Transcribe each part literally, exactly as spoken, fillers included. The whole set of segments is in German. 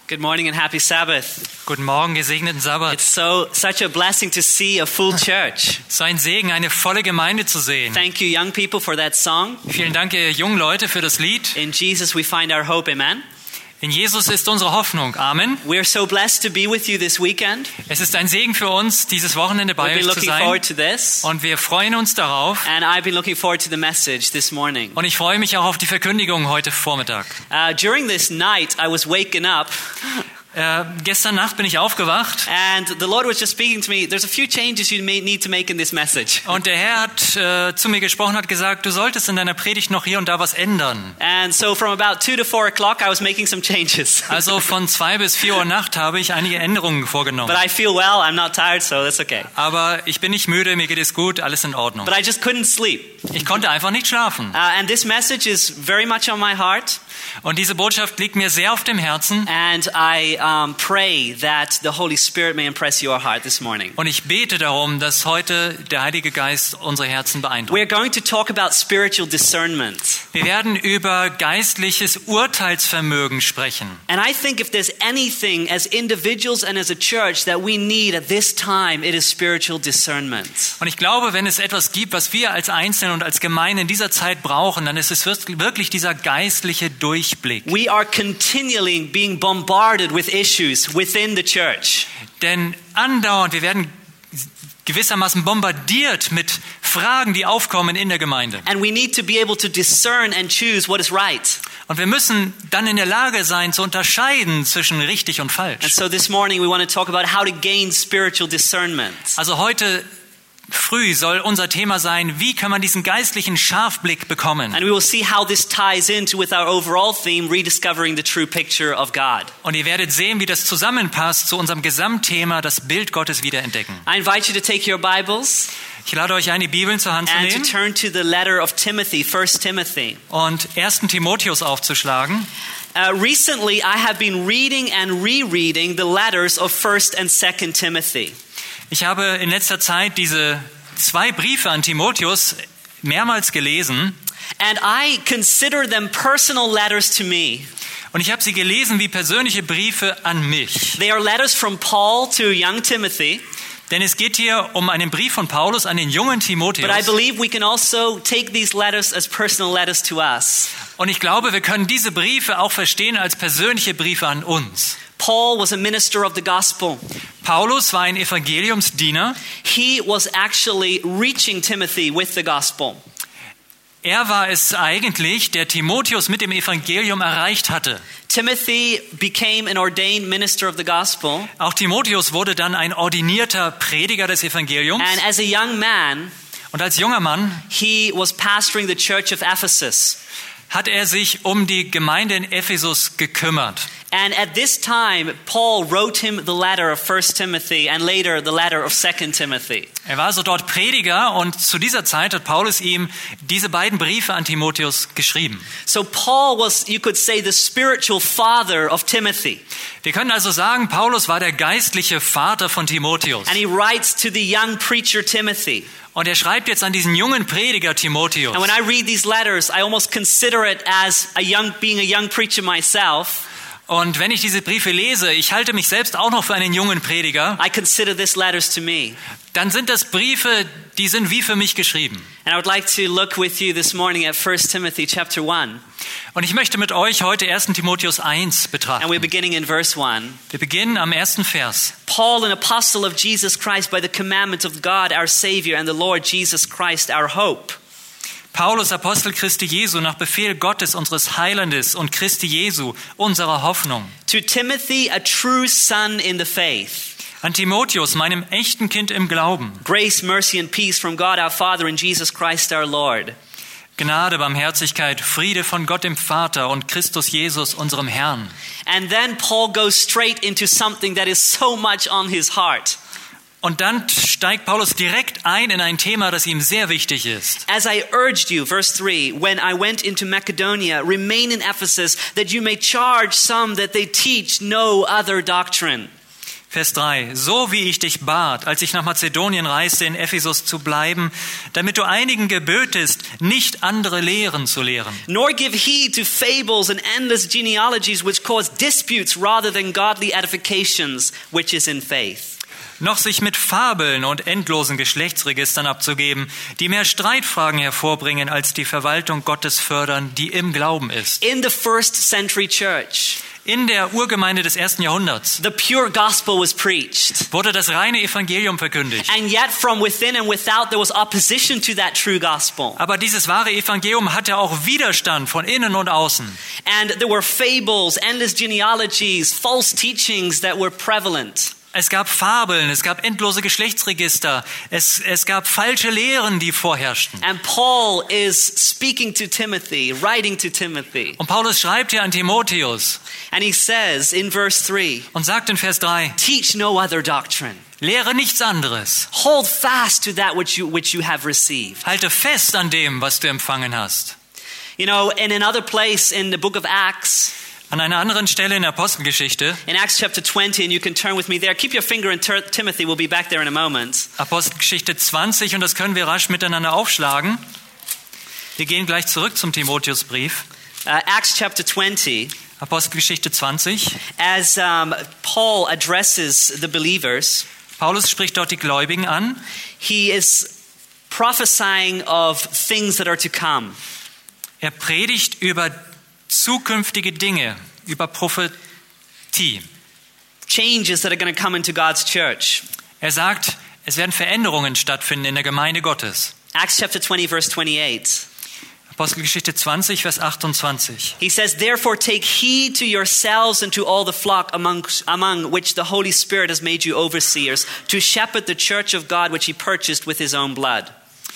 Good morning and happy Sabbath. Guten Morgen, gesegneten Sabbat. It's so such a blessing to see a full church. Es ist ein Segen, eine volle Gemeinde zu sehen. Thank you, young people, for that song. Vielen Dank, ihr jungen Leute, für das Lied. In Jesus we find our hope, amen. In Jesus ist unsere Hoffnung. Amen. We're so blessed to be with you this weekend. Es ist ein Segen für uns, dieses Wochenende bei We've been euch zu looking sein. forward to this. Und wir freuen uns darauf. And I've been looking forward to the message this morning. Und ich freue mich auch auf die Verkündigung heute Vormittag. Uh, during this night, I was waken up. Äh, gestern Nacht bin ich aufgewacht. And the Lord was just speaking to me. There's a few changes you may need to make in this message. Und der Herr hat äh, zu mir gesprochen, hat gesagt, du solltest in deiner Predigt noch hier und da was ändern. And so from about two to four o'clock, I was making some changes. Also von zwei bis vier Uhr Nacht habe ich einige Änderungen vorgenommen. But I feel well. I'm not tired, so that's okay. Aber ich bin nicht müde, mir geht es gut, alles in Ordnung. But I just couldn't sleep. Ich konnte einfach nicht schlafen. Uh, and this message is very much on my heart. Und diese Botschaft liegt mir sehr auf dem Herzen. And I um, pray that the Holy Spirit may impress your heart this morning. Und ich bete darum, dass heute der Heilige Geist unsere Herzen beeindruckt. We're going to talk about spiritual discernment. Wir werden über geistliches Urteilsvermögen sprechen. And I think if there's anything as individuals and as a church that we need at this time, it is spiritual discernment. Und ich glaube, wenn es etwas gibt, was wir als Einzelne und als Gemeinde in dieser Zeit brauchen, dann ist es wirklich dieser geistliche Durchblick. We are continually being bombarded with issues within the church. Denn andauernd, wir werden gewissermaßen bombardiert mit Fragen, die aufkommen in der Gemeinde. And we need to be able to discern and choose what is right. Und wir müssen dann in der Lage sein, zu unterscheiden zwischen richtig und falsch. And so this morning we want to talk about how to gain spiritual discernment. Also heute früh soll unser Thema sein, wie kann man diesen geistlichen Scharfblick bekommen? And we will see how this ties into with our overall theme, rediscovering the true picture of God. Und ihr werdet sehen, wie das zusammenpasst zu unserem Gesamtthema, das Bild Gottes wiederentdecken. I invite you to take your Bibles Ich lade euch ein, die Bibeln zur Hand zu and to nehmen turn to the letter of Timothy, First Timothy. und ersten Timotheus aufzuschlagen. Uh, recently, I have been reading and rereading the letters of First and Second Timothy. Ich habe in letzter Zeit diese zwei Briefe an Timotheus mehrmals gelesen. And I consider them personal letters to me. Und ich habe sie gelesen wie persönliche Briefe an mich. They are letters from Paul to young Timothy. Denn es geht hier um einen Brief von Paulus an den jungen Timotheus. But I believe we can also take these letters as personal letters to us. Und ich glaube, wir können diese Briefe auch verstehen als persönliche Briefe an uns. Paul was a minister of the gospel. Paulus war ein Evangeliumsdiener. He was actually reaching Timothy with the gospel. Er war es eigentlich, der Timotheus mit dem Evangelium erreicht hatte. Timothy became an ordained minister of the gospel. Auch Timotheus wurde dann ein ordinierter Prediger des Evangeliums. And as a young man, Und als junger Mann he was pastoring the church of Ephesus. hat er sich um die Gemeinde in Ephesus gekümmert. And at this time, Paul wrote him the letter of First Timothy and later the letter of Second Timothy. Er war also dort Prediger und zu dieser Zeit hat Paulus ihm diese beiden Briefe an Timotheus geschrieben. So Paul was, you could say, the spiritual father of Timothy. Wir können also sagen, Paulus war der geistliche Vater von Timotheus. And he writes to the young preacher Timothy. Und er schreibt jetzt an diesen jungen Prediger Timotheus. And when I read these letters, I almost consider it as a young, being a young preacher myself. Und wenn ich diese Briefe lese, ich halte mich selbst auch noch für einen jungen Prediger, I consider these letters to me. dann sind das Briefe, die sind wie für mich geschrieben. And I would like to look with you this morning at First Timothy chapter one. Und ich möchte mit euch heute ersten Timotheus eins betrachten. And we're beginning in verse one. Wir beginnen am ersten Vers. Paul, an apostle of Jesus Christ by the commandment of God our Savior and the Lord Jesus Christ our hope. Paulus, Apostel Christi Jesu, nach Befehl Gottes, unseres Heilandes und Christi Jesu, unserer Hoffnung. To Timothy, a true son in the faith. An Timotheus, meinem echten Kind im Glauben. Grace, mercy and peace from God our Father and Jesus Christ our Lord. Gnade, Barmherzigkeit, Friede von Gott dem Vater und Christus Jesus, unserem Herrn. And then Paul goes straight into something that is so much on his heart. Und dann steigt Paulus direkt ein in ein Thema, das ihm sehr wichtig ist. As I urged you, verse three, when I went into Macedonia, remain in Ephesus, that you may charge some that they teach no other doctrine. Vers drei. So wie ich dich bat, als ich nach Mazedonien reiste, in Ephesus zu bleiben, damit du einigen gebötest, nicht andere Lehren zu lehren. Nor give heed to fables and endless genealogies which cause disputes rather than godly edifications, which is in faith. Noch sich mit Fabeln und endlosen Geschlechtsregistern abzugeben, die mehr Streitfragen hervorbringen, als die Verwaltung Gottes fördern, die im Glauben ist. In the first century church, In der Urgemeinde des ersten Jahrhunderts the pure gospel was preached. wurde das reine Evangelium verkündigt. And yet from within and without there was opposition to that true gospel. Aber dieses wahre Evangelium hatte auch Widerstand von innen und außen. And there were fables, endless genealogies, false teachings that were prevalent. Es gab Fabeln, es gab endlose Geschlechtsregister, es, es gab falsche Lehren, die vorherrschten. And Paul is speaking to Timothy, writing to Timothy. Und Paulus schreibt hier an Timotheus And he says in verse three, und sagt in Vers drei, teach no other doctrine. lehre nichts anderes. Hold fast to that which you, which you have received. Halte fest an dem, was du empfangen hast. You know, in another place in the book of Acts, An einer anderen Stelle in der Apostelgeschichte, in Acts chapter twenty, and you can turn with me there. Keep your finger in Ter- Timothy. We'll be back there in a moment. Apostelgeschichte zwanzig, und das können wir rasch miteinander aufschlagen. Wir gehen gleich zurück zum Timotheusbrief. Uh, Acts chapter twenty, Apostelgeschichte zwanzig. as um, Paul addresses the believers, Paulus spricht dort die Gläubigen an. he is prophesying of things that are to come. Er predigt über zukünftige Dinge, über Prophetie. Changes that are going to come into God's church. Er sagt, es werden Veränderungen stattfinden in der Gemeinde Gottes. Acts chapter twenty, verse twenty-eight. Apostelgeschichte zwanzig, Vers achtundzwanzig. He says, therefore take heed to yourselves and to all the flock among, among which the Holy Spirit has made you overseers, to shepherd the church of God which he purchased with his own blood.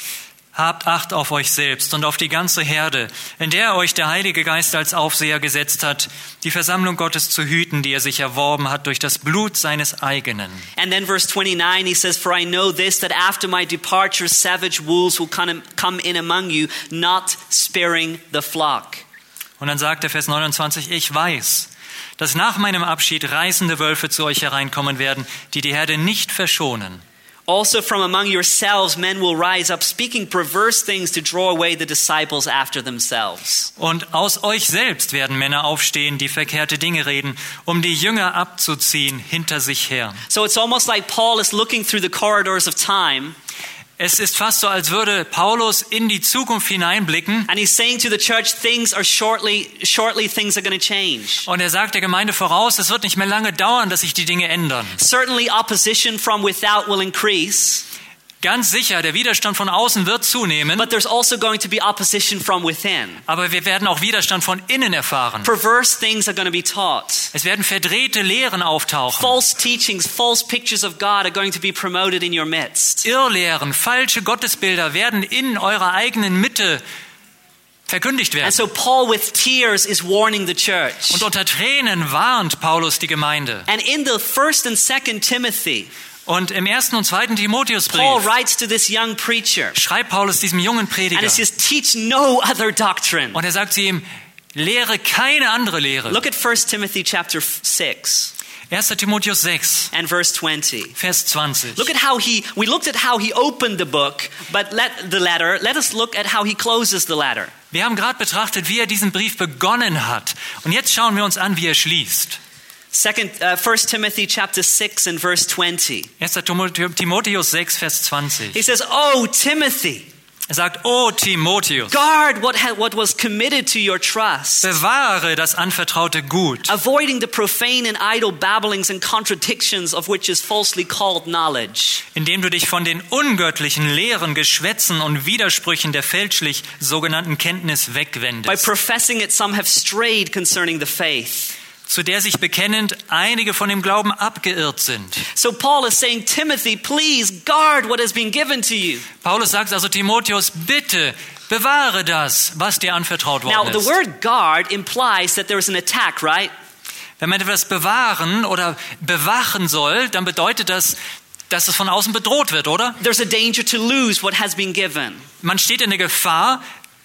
Habt Acht auf euch selbst und auf die ganze Herde, in der euch der Heilige Geist als Aufseher gesetzt hat, die Versammlung Gottes zu hüten, die er sich erworben hat durch das Blut seines eigenen. And then verse twenty-nine, he says, for I know this, that after my departure savage wolves will come come in among you, not sparing the flock. Und dann sagt der Vers neunundzwanzig, ich weiß, dass nach meinem Abschied reißende Wölfe zu euch hereinkommen werden, die die Herde nicht verschonen. Also from among yourselves men will rise up, speaking perverse things to draw away the disciples after themselves. Und aus euch selbst werden Männer aufstehen, die verkehrte Dinge reden, um die Jünger abzuziehen hinter sich her. So it's almost like Paul is looking through the corridors of time. Es ist fast so, als würde Paulus in die Zukunft hineinblicken. And he's saying to the church, things are shortly, shortly things are going to change. Und er sagt der Gemeinde voraus, es wird nicht mehr lange dauern, dass sich die Dinge ändern. Certainly opposition from without will increase. Ganz sicher, der Widerstand von außen wird zunehmen, But there's also going to be opposition from within. aber wir werden auch Widerstand von innen erfahren. Perverse things are going to be taught. Es werden verdrehte Lehren auftauchen. False teachings, false pictures of God are going to be promoted in your midst. Irrlehren, falsche Gottesbilder werden in eurer eigenen Mitte verkündigt And werden. so Paul with tears is warning the church. Und unter Tränen warnt Paulus die Gemeinde. And in the first and second Timothy, Und im ersten und zweiten Paul Timotheusbrief writes to this young preacher. schreibt Paulus diesem jungen Prediger. And it says, teach no other doctrine. Und er sagt zu ihm, lehre keine andere Lehre. Look at First Timothy chapter six erster Timotheus sechs, and verse twenty. Vers zwanzig. Look at how he, we looked at how he opened the book, but let the letter, let us look at how he closes the letter. Wir haben gerade betrachtet, wie er diesen Brief begonnen hat. Und jetzt schauen wir uns an, wie er schließt. Second, uh, First Timothy chapter six and verse twenty. erster Timotheus sechs, Vers zwanzig. He says, oh, Timothy, Er sagt, oh Timotheus, guard what, ha- what was committed to your trust, bewahre das anvertraute Gut, avoiding the profane and idle babblings and contradictions of which is falsely called knowledge. indem du dich von den ungöttlichen Lehren, Geschwätzen und Widersprüchen der fälschlich sogenannten Kenntnis By wegwendest, professing it, some have strayed concerning the faith. zu der sich bekennend einige von dem Glauben abgeirrt sind. So Paul is saying, Timothy, please guard what has been given to you. Paulus sagt also Timotheus, bitte bewahre das, was dir anvertraut Now, worden the ist. word guard implies that there is an attack, right? Wenn man etwas bewahren oder bewachen soll, dann bedeutet das, dass es von außen bedroht wird, oder? There's a danger to lose what has been given. Man steht in der Gefahr,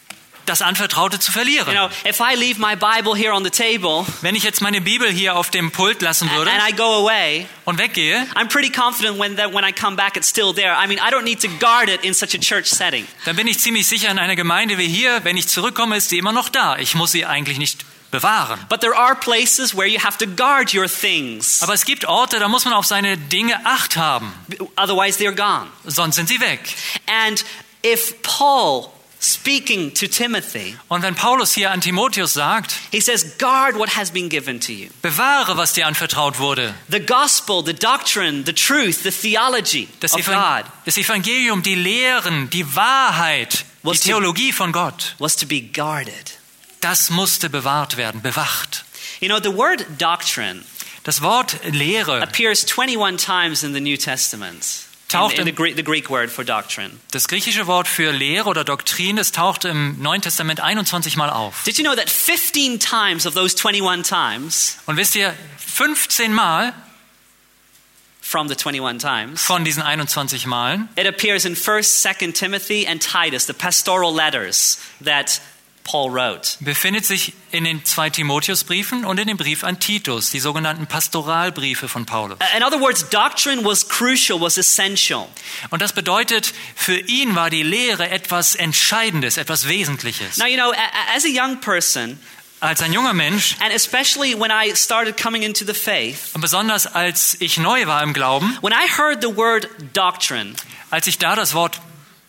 das Anvertraute zu verlieren. You know, if I leave my Bible here on the table Wenn ich jetzt meine Bibel hier auf dem Pult lassen and, würde and I go away, und weggehe, I'm pretty confident when that when I come back it's still there. I mean, I don't need to guard it in such a church setting. dann bin ich ziemlich sicher, in einer Gemeinde wie hier, wenn ich zurückkomme, ist sie immer noch da. Ich muss sie eigentlich nicht bewahren. But there are places where you have to guard your things. Aber es gibt Orte, da muss man auf seine Dinge Acht haben, Otherwise they're gone. sonst sind sie weg. And if Paul speaking to Timothy, Und wenn Paulus hier an Timotheus sagt, he says, guard what has been given to you. bewahre, was dir anvertraut wurde, The gospel, the doctrine, the truth, the theology das, of Evan- God das Evangelium, die Lehren, die Wahrheit, die Was du- Theologie von Gott, was to be guarded. das musste bewahrt werden, bewacht. You know, the word doctrine Das Wort Lehre, appears twenty-one times in the New Testament. In, Taucht in the, im- Greek, the Greek word for doctrine. das griechische Wort für Lehre oder Doktrin, es taucht im Neuen Testament einundzwanzig Mal auf. Did you know that fifteen times of those twenty-one times, Und wisst ihr, fünfzehn Mal from the twenty-one times, von diesen einundzwanzig Malen it appears in first, second Timothy and Titus, the pastoral letters that Paul wrote. befindet sich in den zwei Timotheusbriefen und in dem Brief an Titus, die sogenannten Pastoralbriefe von Paulus. In other words, doctrine was crucial, was essential. Und das bedeutet, für ihn war die Lehre etwas Entscheidendes, etwas Wesentliches. Now, you know, a- a- as a young person, Als ein junger Mensch, and especially when I started coming into the faith, und besonders als ich neu war im Glauben, when I heard the word doctrine, als ich da das Wort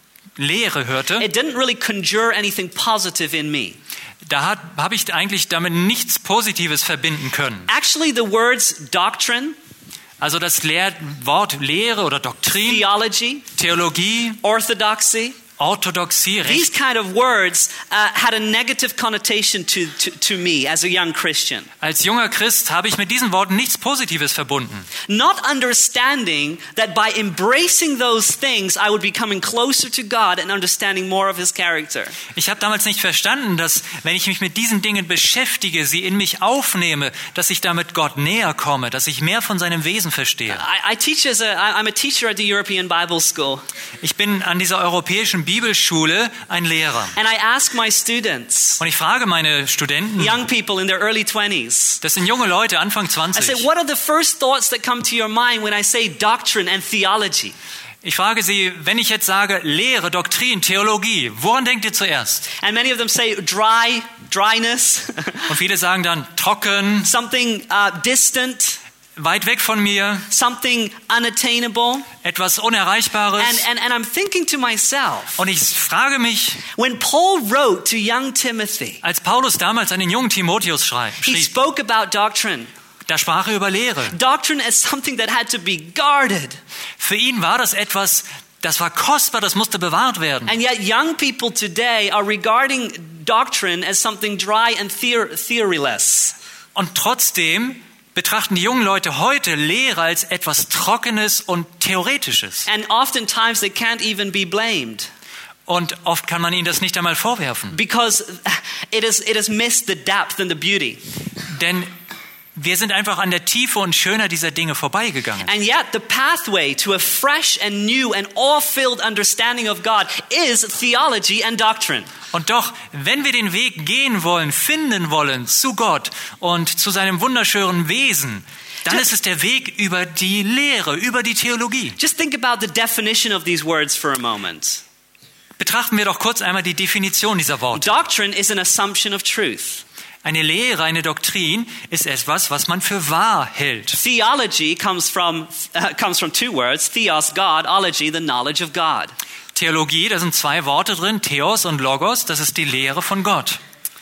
Lehre hörte, it didn't really conjure anything positive in me. da habe ich eigentlich damit nichts Positives verbinden können. Actually, the words doctrine, Also das Lehr Wort Lehre oder Doktrin, theology, Theologie, orthodoxy, Orthodoxie, these Recht. kind of words uh, had a negative connotation to, to, to me as a young Christian. Als junger Christ habe ich mit diesen Worten nichts Positives verbunden. Not understanding that by embracing those things, I would be coming closer to God and understanding more of His character. Ich habe damals nicht verstanden, dass wenn ich mich mit diesen Dingen beschäftige, sie in mich aufnehme, dass ich damit Gott näher komme, dass ich mehr von seinem Wesen verstehe. I, I teach as a, I'm a teacher at the European Bible School, Ich bin an dieser europäischen Bibelschule ein Lehrer. and I ask my students, Und ich frage meine Studenten, young people in their early twenties, das sind junge Leute, Anfang I say, zwanzig. what are the first thoughts that come to your mind when I say doctrine and theology? Ich frage sie, wenn ich jetzt sage Lehre, Doktrin, Theologie, woran denkt ihr zuerst? And many of them say dry, dryness, Und viele sagen dann trocken, something uh, distant, weit weg von mir, something unattainable. etwas Unerreichbares. And, and, and I'm thinking to myself, Und ich frage mich, when Paul wrote to young Timothy, als Paulus damals an den jungen Timotheus schreibt, he schrieb, spoke about doctrine. da sprach er über Lehre. Doctrine as something that had to be guarded. Für ihn war das etwas, das war kostbar, das musste bewahrt werden. And yet young people today are regarding doctrine as something dry and theor- theoryless. Und trotzdem betrachten die jungen Leute heute Lehre als etwas Trockenes und Theoretisches. And oftentimes they can't even be blamed Und oft kann man ihnen das nicht einmal vorwerfen. because it is, it has missed the depth and the beauty. Denn wir sind einfach an der Tiefe und Schönheit dieser Dinge vorbeigegangen. And yet the pathway to a fresh and new and awe-filled understanding of God is theology and doctrine. Und doch, wenn wir den Weg gehen wollen, finden wollen zu Gott und zu seinem wunderschönen Wesen, dann ist es der Weg über die Lehre, über die Theologie. Just think about the definition of these words for a moment. Betrachten wir doch kurz einmal die Definition dieser Worte. Doctrine is an assumption of truth. Eine Lehre, eine Doktrin ist etwas, was man für wahr hält. Theology comes from, uh, comes from two words, theos, God, ology, the knowledge of God. Theologie, da sind zwei Worte drin, Theos und Logos, das ist die Lehre von Gott.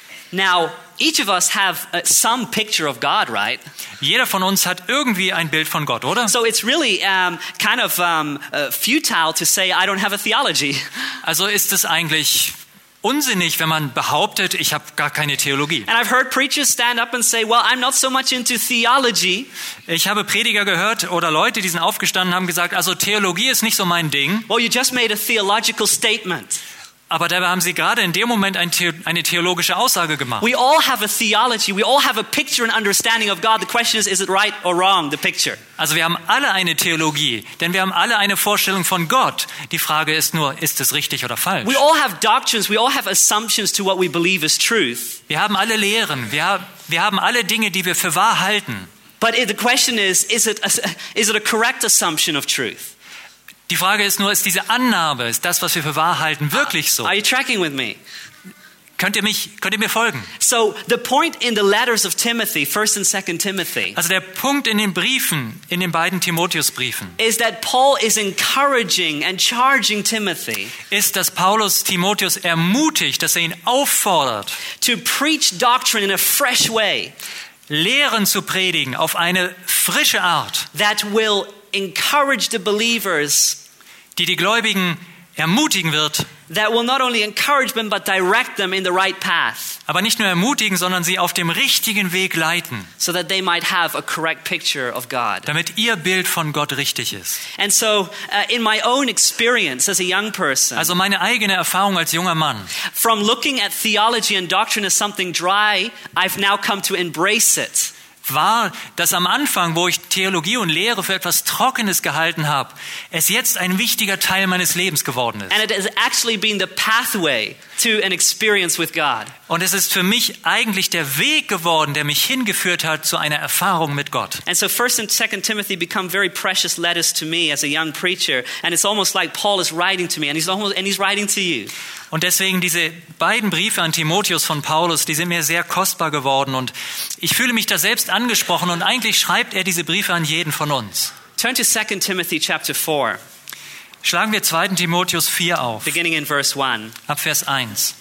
Now, each of us have uh, some picture of God, right? Jeder von uns hat irgendwie ein Bild von Gott, oder? So it's really um, kind of um, uh, futile to say I don't have a theology. Also ist es eigentlich unsinnig, wenn man behauptet, ich habe gar keine Theologie. And I've heard preachers stand up and say, well, I'm not so much into theology. Ich habe Prediger gehört oder Leute, die sind aufgestanden, haben gesagt, also Theologie ist nicht so mein Ding. Well, you just made a theological statement. Aber dabei haben sie gerade in dem Moment ein The- eine theologische Aussage gemacht. We all have a theology. We all have a picture and understanding of God. The question is, is it right or wrong, the picture? Also wir haben alle eine Theologie, denn wir haben alle eine Vorstellung von Gott. Die Frage ist nur, ist es richtig oder falsch? We all have doctrines. We all have assumptions to what we believe is truth. Wir haben alle Lehren, wir, haben- wir haben alle Dinge, die wir für wahr halten. But the question is, is it a, is it a correct assumption of truth? Die Frage ist nur, ist diese Annahme, ist das, was wir für wahr halten, wirklich so? Are you tracking with me? Könnt ihr mich, könnt ihr mir folgen? So the point in the letters of Timothy, First and Second Timothy, Also der Punkt in den Briefen, in den beiden Timotheusbriefen, is that Paul is encouraging and charging Timothy ist, dass Paulus Timotheus ermutigt, dass er ihn auffordert, to preach doctrine in a fresh way Lehren zu predigen auf eine frische Art, that will encourage the believers, die die Gläubigen ermutigen wird, that will not only encourage them but direct them in the right path, aber nicht nur ermutigen, sondern sie auf dem richtigen Weg leiten, so that they might have a correct picture of God. damit ihr Bild von Gott richtig ist. And so uh, in my own experience as a young person, Also meine eigene Erfahrung als junger Mann, from looking at theology and doctrine as something dry, I've now come to embrace it. war, dass am Anfang, wo ich Theologie und Lehre für etwas Trockenes gehalten habe, es jetzt ein wichtiger Teil meines Lebens geworden ist. And it has actually been the pathway to an experience with God. Und es ist für mich eigentlich der Weg geworden, der mich hingeführt hat zu einer Erfahrung mit Gott. And so First and Second Timothy become very precious letters to me as a young preacher, and it's almost like Paul is writing to me, and he's almost and he's writing to you. Und deswegen diese beiden Briefe an Timotheus von Paulus, die sind mir sehr kostbar geworden und ich fühle mich da selbst angesprochen und eigentlich schreibt er diese Briefe an jeden von uns. Turn to Second Timothy chapter four, Schlagen wir zweiten Timotheus vier auf, beginning in verse one. ab Vers eins.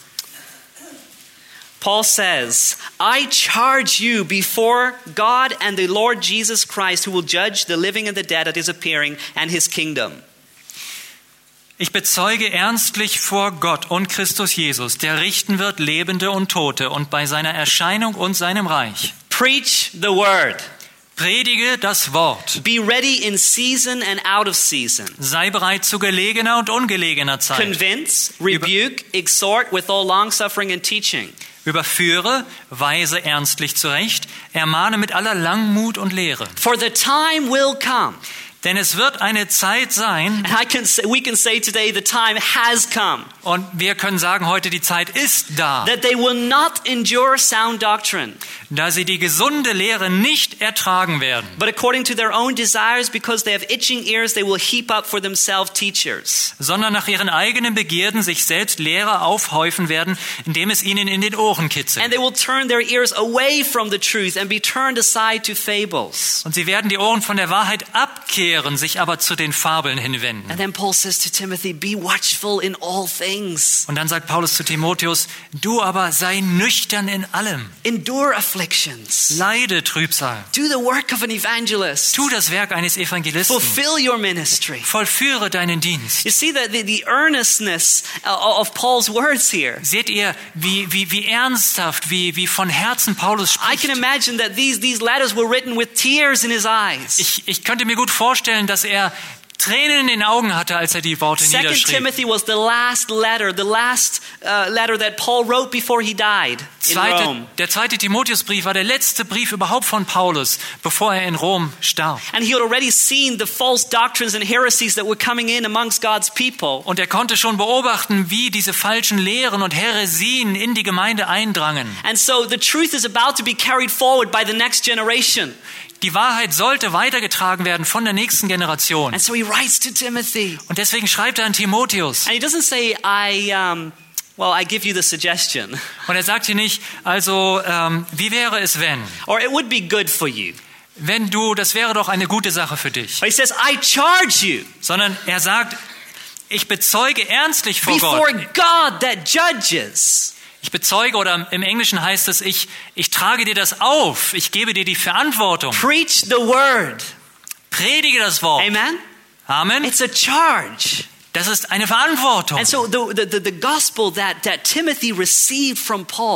Paul says, I charge you before God and the Lord Jesus Christ, who will judge the living and the dead at his appearing and his kingdom. Ich bezeuge ernstlich vor Gott und Christus Jesus, der richten wird Lebende und Tote und bei seiner Erscheinung und seinem Reich. Preach the word. Predige das Wort. Be ready in season and out of season. Sei bereit zu gelegener und ungelegener Zeit. Convince, rebuke, exhort with all longsuffering and teaching. Überführe, weise ernstlich zurecht, ermahne mit aller Langmut und Lehre. For the time will come. Denn es wird eine Zeit sein, And I can say, we can say today the time has come. und wir können sagen heute, die Zeit ist da, That they will not endure sound doctrine, da sie die gesunde Lehre nicht ertragen werden, but according to their own desires, because they have itching ears, they will heap up for themselves teachers. sondern nach ihren eigenen Begierden sich selbst Lehrer aufhäufen werden, indem es ihnen in den Ohren kitzelt. And they will turn their ears away from the truth and be turned aside to fables. Und sie werden die Ohren von der Wahrheit abkehren, sich aber zu den Fabeln hinwenden. And then Paul says to Timothy, be watchful in all things. Und dann sagt Paulus zu Timotheus, du aber sei nüchtern in allem, Endure afflictions. leide Trübsal, Do the work of an evangelist. tu das Werk eines Evangelisten, Fulfill your ministry. vollführe deinen Dienst. You see the, the, the earnestness of Paul's words here. Seht ihr, wie, wie, wie ernsthaft, wie, wie von Herzen Paulus I spricht? can imagine that these, these letters were written with tears in his eyes. Ich, ich könnte mir gut vorstellen, dass er Tränen in den Augen hatte, als er die Worte Second niederschrieb. Timothy was the last letter, the last uh, letter that Paul wrote before he died in Zweite, Rome. der zweite Timotheusbrief war der letzte Brief überhaupt von Paulus, bevor er in Rom starb. And he had already seen the false doctrines and heresies that were coming in amongst God's people. Und er konnte schon beobachten, wie diese falschen Lehren und Häresien in die Gemeinde eindrangen. And so the truth is about to be carried forward by the next generation. Die Wahrheit sollte weitergetragen werden von der nächsten Generation. And so he writes to Timothy. Und deswegen schreibt er an Timotheus. And he doesn't say, I, um, well, I give you the suggestion. Und er sagt hier nicht, also, ähm, wie wäre es, wenn? Or it would be good for you. Wenn du, das wäre doch eine gute Sache für dich. But he says, I charge you Sondern er sagt, ich bezeuge ernstlich vor before Gott. God that judges. Ich bezeuge, oder im Englischen heißt es, ich, ich trage dir das auf. Ich gebe dir die Verantwortung. Preach the word. Predige das Wort. Amen? Amen. It's a charge. Das ist eine Verantwortung. And so the, the, the, the gospel that, that Timothy received from Paul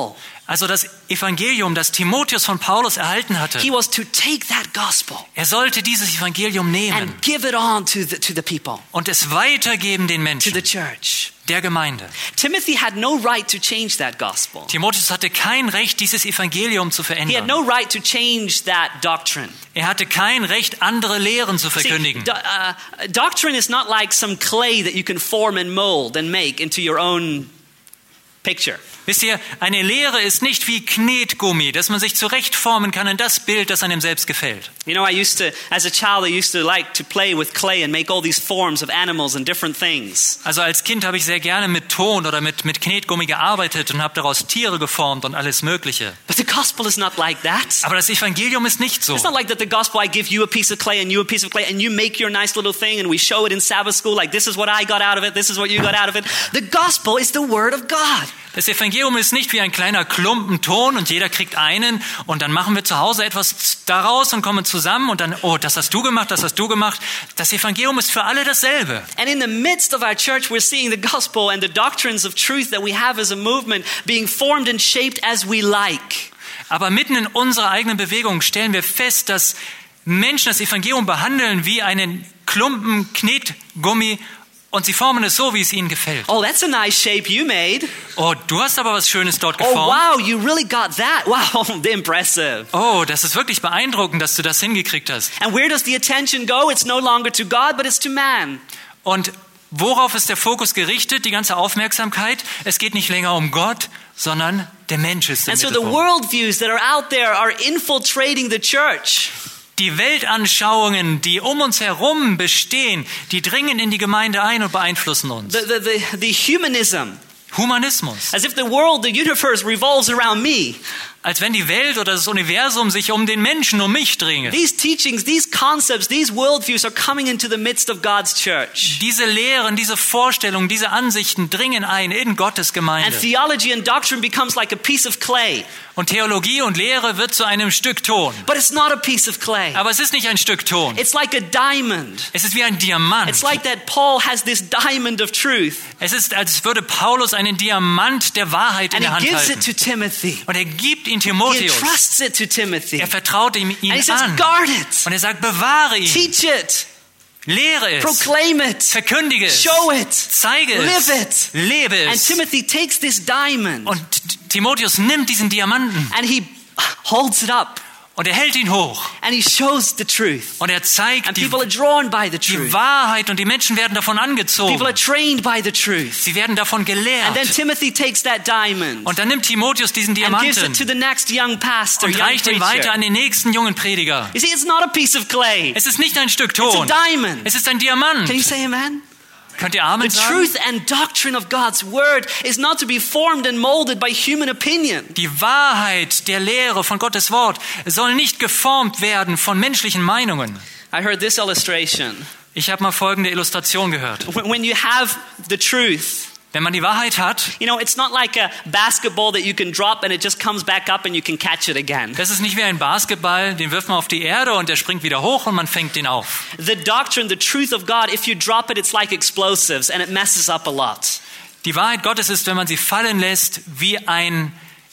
Also das Evangelium, das Timotheus von Paulus erhalten hatte, he was to take that gospel er sollte dieses Evangelium nehmen and give it on to the, to the people, und es weitergeben den to Menschen, the church. der Gemeinde. Timothy had no right to change that gospel. Timotheus hatte kein Recht, dieses Evangelium zu He had verändern. no right to change that doctrine. Er hatte kein Recht, andere Lehren zu See, verkündigen. do, uh, doctrine is not like some clay that you can form and mold and make into your own picture. Wisst ihr, eine Lehre ist nicht wie Knetgummi, dass man sich zurechtformen kann in das Bild, das einem selbst gefällt. You know, I used to, as a child, I used to like to play with clay and make all these forms of animals and different things. Also als Kind habe ich sehr gerne mit Ton oder mit, mit Knetgummi gearbeitet und habe daraus Tiere geformt und alles Mögliche. But the gospel is not like that. Aber das Evangelium ist nicht so. It's not like that the gospel, I give you a piece of clay and you a piece of clay and you make your nice little thing and we show it in Sabbath school like this is what I got out of it, this is what you got out of it. The gospel is the word of God. Das Evangelium ist nicht wie ein kleiner Klumpen Ton und jeder kriegt einen und dann machen wir zu Hause etwas daraus und kommen zusammen und dann, oh, das hast du gemacht, das hast du gemacht. Das Evangelium ist für alle dasselbe. And in the midst of our church, we're seeing the gospel and the doctrines of truth that we have as a movement being formed and shaped as we like. Aber mitten in unserer eigenen Bewegung stellen wir fest, dass Menschen das Evangelium behandeln wie einen Klumpen Knetgummi und sie formen es so, wie es ihnen gefällt. Oh, that's a nice shape you made. Oh, du hast aber was Schönes dort Oh, geformt. wow, you really got that. Wow, impressive. Oh, das ist wirklich beeindruckend, dass du das hingekriegt hast. And where does the attention go? It's no longer to God, but it's to man. Und worauf ist der Fokus gerichtet, die ganze Aufmerksamkeit? Es geht nicht länger um Gott, sondern der Mensch ist im And so the Mittelpunkt. worldviews that are out there are infiltrating the church. Die Weltanschauungen, die um uns herum bestehen, die dringen in die Gemeinde ein und beeinflussen uns. The, the, the, the humanism, Humanismus. as if the world, the universe revolves around me. Als wenn die Welt oder das Universum sich um den Menschen, um mich drehe. These teachings, these concepts, these worldviews are coming into the midst of God's church. Diese Lehren, diese Vorstellungen, diese Ansichten dringen ein in Gottes And Gemeinde. theology and doctrine becomes like a piece of clay. Und Theologie und Lehre wird zu einem Stück Ton. But it's not a piece of clay. Aber es ist nicht ein Stück Ton. It's like a diamond. Es ist wie ein Diamant. It's like that Paul has this diamond of truth. Es ist, als würde Paulus einen Diamant der Wahrheit in And der he Hand gives halten. it to Timothy. Und er gibt ihn He Timotheus. entrusts it to Timothy. Er vertraut ihm And he ihn says, an. guard it. Und er sagt, bewahre ihn. Teach it. Lehre es. Proclaim it. Verkündige es. Show it. Zeige Live es. it. Lebe And es. Timothy takes this diamond Und Timotheus nimmt diesen Diamanten and he holds it up und er hält ihn hoch. and he shows the truth. Und er zeigt And die, people are drawn by the die truth. Wahrheit und die Menschen werden davon People are angezogen. trained by the truth. Sie werden davon And then gelehrt. Timothy takes that diamond Und dann nimmt Timotheus diesen and gives it Diamanten to the next young pastor, und young reicht ihn weiter preacher. an den nächsten jungen Prediger. You see, it's not a piece of clay. Es ist nicht ein Stück It's a Ton. diamond. Es ist ein Diamant. Can you say amen? Könnt ihr Amen The sagen? truth and doctrine of God's word is not to be formed and molded by human opinion. Die Wahrheit der Lehre von Gottes Wort soll nicht geformt werden von menschlichen Meinungen. I heard this illustration. Ich habe mal folgende Illustration gehört. When when you have the truth, Wenn man die Wahrheit hat, you know, it's not like a basketball that you can drop and it just comes back up and you can catch it again. das ist nicht wie ein Basketball, den wirft man auf die Erde und der springt wieder hoch und man fängt ihn auf. The doctrine, the truth of God, if you drop it, it's like explosives and it messes up a lot. Die Wahrheit Gottes ist, wenn man sie fallen lässt, wie ein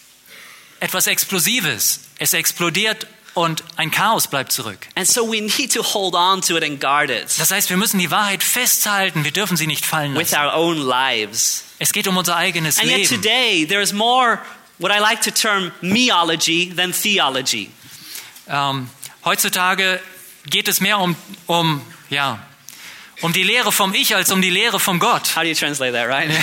etwas Explosives. Es explodiert und ein Chaos bleibt zurück. And so we need to hold on to it and guard it Das heißt, wir müssen die Wahrheit festhalten, wir dürfen sie nicht fallen with lassen. our own lives. Es geht um unser eigenes And yet Leben. today, there's more what I like to term meology than theology. Ähm, heutzutage geht es mehr um, um, ja, um die Lehre vom Ich als um die Lehre vom Gott. How do you translate that, right?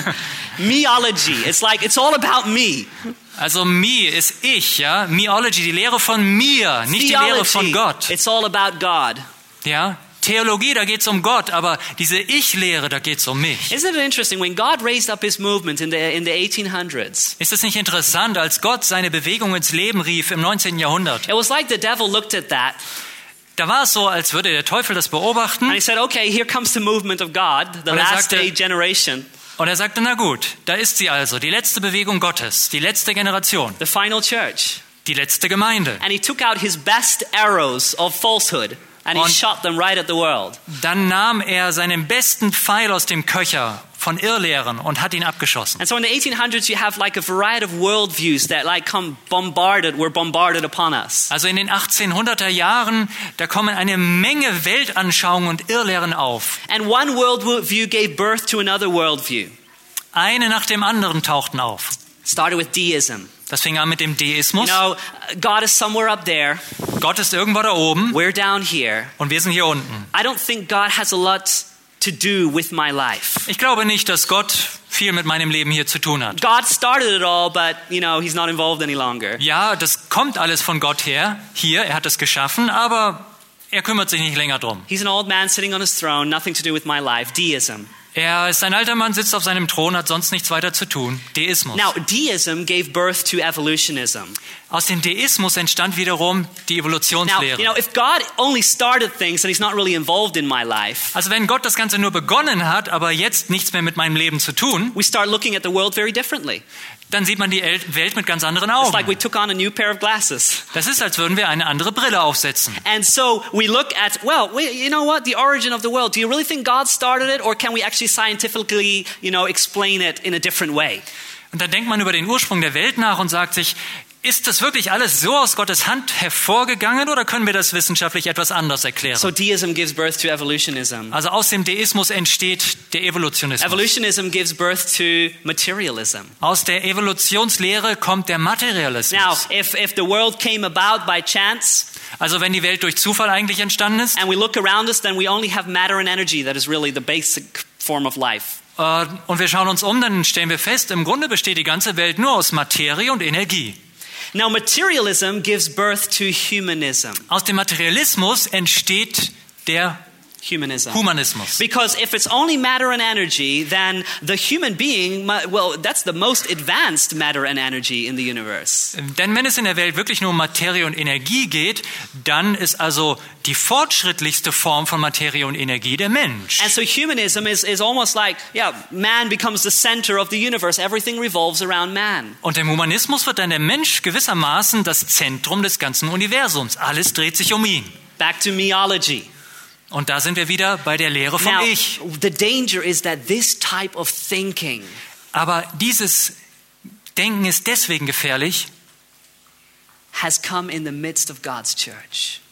Meology. It's like, it's all about me. Also me ist ich, ja. Meology, die Lehre von mir, nicht die Lehre von Gott. It's all about God. Ja. Theologie, da geht es um Gott, aber diese Ich-Lehre, da geht es um mich. Isn't it interesting when God raised up his movement in the, in the eighteen hundreds? Ist es nicht interessant, als Gott seine Bewegung ins Leben rief im neunzehnten Jahrhundert? It was like the devil looked at that Da war es so, als würde der Teufel das beobachten and he said, okay, here comes the movement of God, the Und er last sagte- day generation, und er sagte, na gut, da ist sie also, die letzte Bewegung Gottes, die letzte Generation, the final church. die letzte Gemeinde. And he took out his best arrows of falsehood and he Und- shot them right at the world. Dann nahm er seinen besten Pfeil aus dem Köcher von Irrlehren und hat ihn abgeschossen. And so in the eighteen hundreds you have like a variety of worldviews that like come bombarded, were bombarded upon us. Also in den achtzehnhunderter Jahren, da kommen eine Menge Weltanschauungen und Irrlehren auf. And one worldview gave birth to another worldview. Eine nach dem anderen tauchten auf. Started with deism. Das fing an mit dem You Deismus. know, God is somewhere up there. Gott ist irgendwo da oben We're down here. und wir sind hier unten. I don't think God has a lot to do with my life. Ich glaube nicht, dass Gott viel mit meinem Leben hier zu tun hat. God started it all, but, you know, he's not involved any longer. Ja, das kommt alles von Gott her. Hier, er hat es geschaffen, aber er kümmert sich nicht länger drum. He's an old man sitting on his throne, nothing to do with my life. Deism. Er ist ein alter Mann, sitzt auf seinem Thron, hat sonst nichts weiter zu tun. Deismus. Now, deism gave birth to evolutionism. Aus dem Deismus entstand wiederum die Now, Evolutionslehre. you know, if God only started things and he's not really involved in my life, Also wenn Gott das Ganze nur begonnen hat, aber jetzt nichts mehr mit meinem Leben zu tun, we start looking at the world very differently. dann sieht man die El- Welt mit ganz anderen It's like we Augen. took on a new pair of glasses. Das ist, als würden wir eine andere Brille aufsetzen. And so we look at, well, we, you know what, the origin of the world. Do you really think God started it, or can we actually scientifically, you know, explain it in a different way? Und dann denkt man über den Ursprung der Welt nach und sagt sich, ist das wirklich alles so aus Gottes Hand hervorgegangen oder können wir das wissenschaftlich etwas anders erklären? So deism gives birth to evolutionism. Also aus dem Deismus entsteht der Evolutionismus. Evolutionism gives birth to materialism. Aus der Evolutionslehre kommt der Materialismus. Now, if, if the world came about by chance, Also wenn die Welt durch Zufall eigentlich entstanden ist, and we look around us, then we only have matter and energy. That is really the basic form of life. äh, und wir schauen uns um, dann stellen wir fest, im Grunde besteht die ganze Welt nur aus Materie und Energie. Now, materialism gives birth to humanism. Aus dem Materialismus entsteht der Humanism. Humanismus. Because if it's only matter and energy, then the human being, mu- well, that's the most advanced matter and energy in the universe. Denn wenn es in der Welt wirklich nur um Materie und Energie geht, dann ist also die fortschrittlichste Form von Materie und Energie der Mensch. And so humanism is, is almost like, yeah, man becomes the center of the universe. Everything revolves around man. Und im Humanismus wird dann der Mensch gewissermaßen das Zentrum des ganzen Universums. Alles dreht sich um ihn. Back to meology. Und da sind wir wieder bei der Lehre vom Now, Ich. the danger is that this type of thinking Aber dieses Denken ist deswegen gefährlich, has come in the midst of God's church.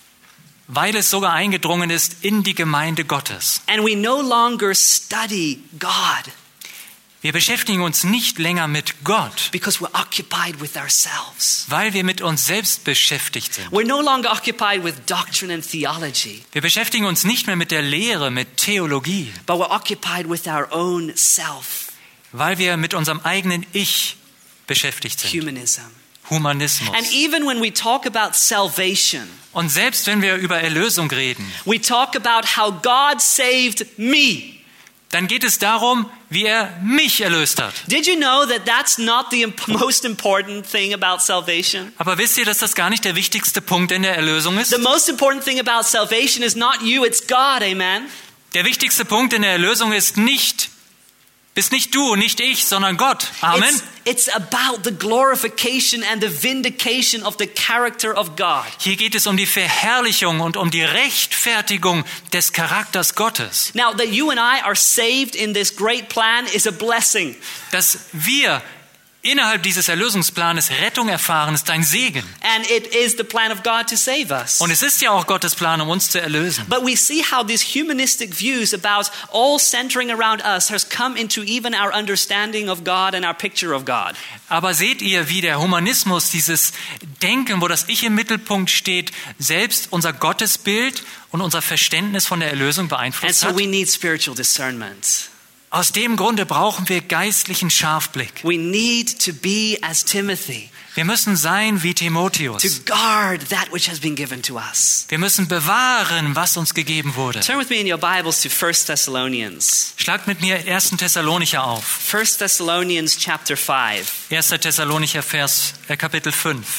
weil es sogar eingedrungen ist in die Gemeinde Gottes. And we no longer study God Wir beschäftigen uns nicht länger mit Gott, because we're occupied with ourselves. weil wir mit uns selbst beschäftigt sind. We're no longer occupied with doctrine and theology, Wir beschäftigen uns nicht mehr mit der Lehre, mit Theologie, but we're occupied with our own self, weil wir mit unserem eigenen Ich beschäftigt sind. humanism. Humanismus. And even when we talk about salvation, Und selbst wenn wir über Erlösung reden, we talk about how God saved me. dann geht es darum, wie er mich erlöst hat. Did you know that that's not the imp- most important thing about salvation? Aber wisst ihr, dass das gar nicht der wichtigste Punkt in der Erlösung ist? The most important thing about salvation is not you, it's God, amen? Der wichtigste Punkt in der Erlösung ist nicht, bist nicht du, nicht ich, sondern Gott. Amen. It's, it's about the glorification and the vindication of the character of God. Hier geht es um die Verherrlichung und um die Rechtfertigung des Charakters Gottes. Now, that you and I are saved in this great plan is a blessing. Dass wir innerhalb dieses Erlösungsplanes Rettung erfahren, ist ein Segen. And it is the plan of God to save us. Und es ist ja auch Gottes Plan, um uns zu erlösen. But we see how these humanistic views about all centering around us has come into even our understanding of God and our picture of God. Aber seht ihr, wie der Humanismus, dieses Denken, wo das Ich im Mittelpunkt steht, selbst unser Gottesbild und unser Verständnis von der Erlösung And beeinflusst so hat? we need spiritual discernment. Aus dem Grunde brauchen wir geistlichen Scharfblick. We need to be as Timothy, Wir müssen sein wie to Timotheus. guard that which has been given to us. Wir müssen bewahren, was uns gegeben wurde. Turn with me in your Bibles to First Thessalonians. Schlagt mit mir ersten Thessalonicher auf. First Thessalonians chapter five. erster Thessalonicher Vers, äh, Kapitel fünf.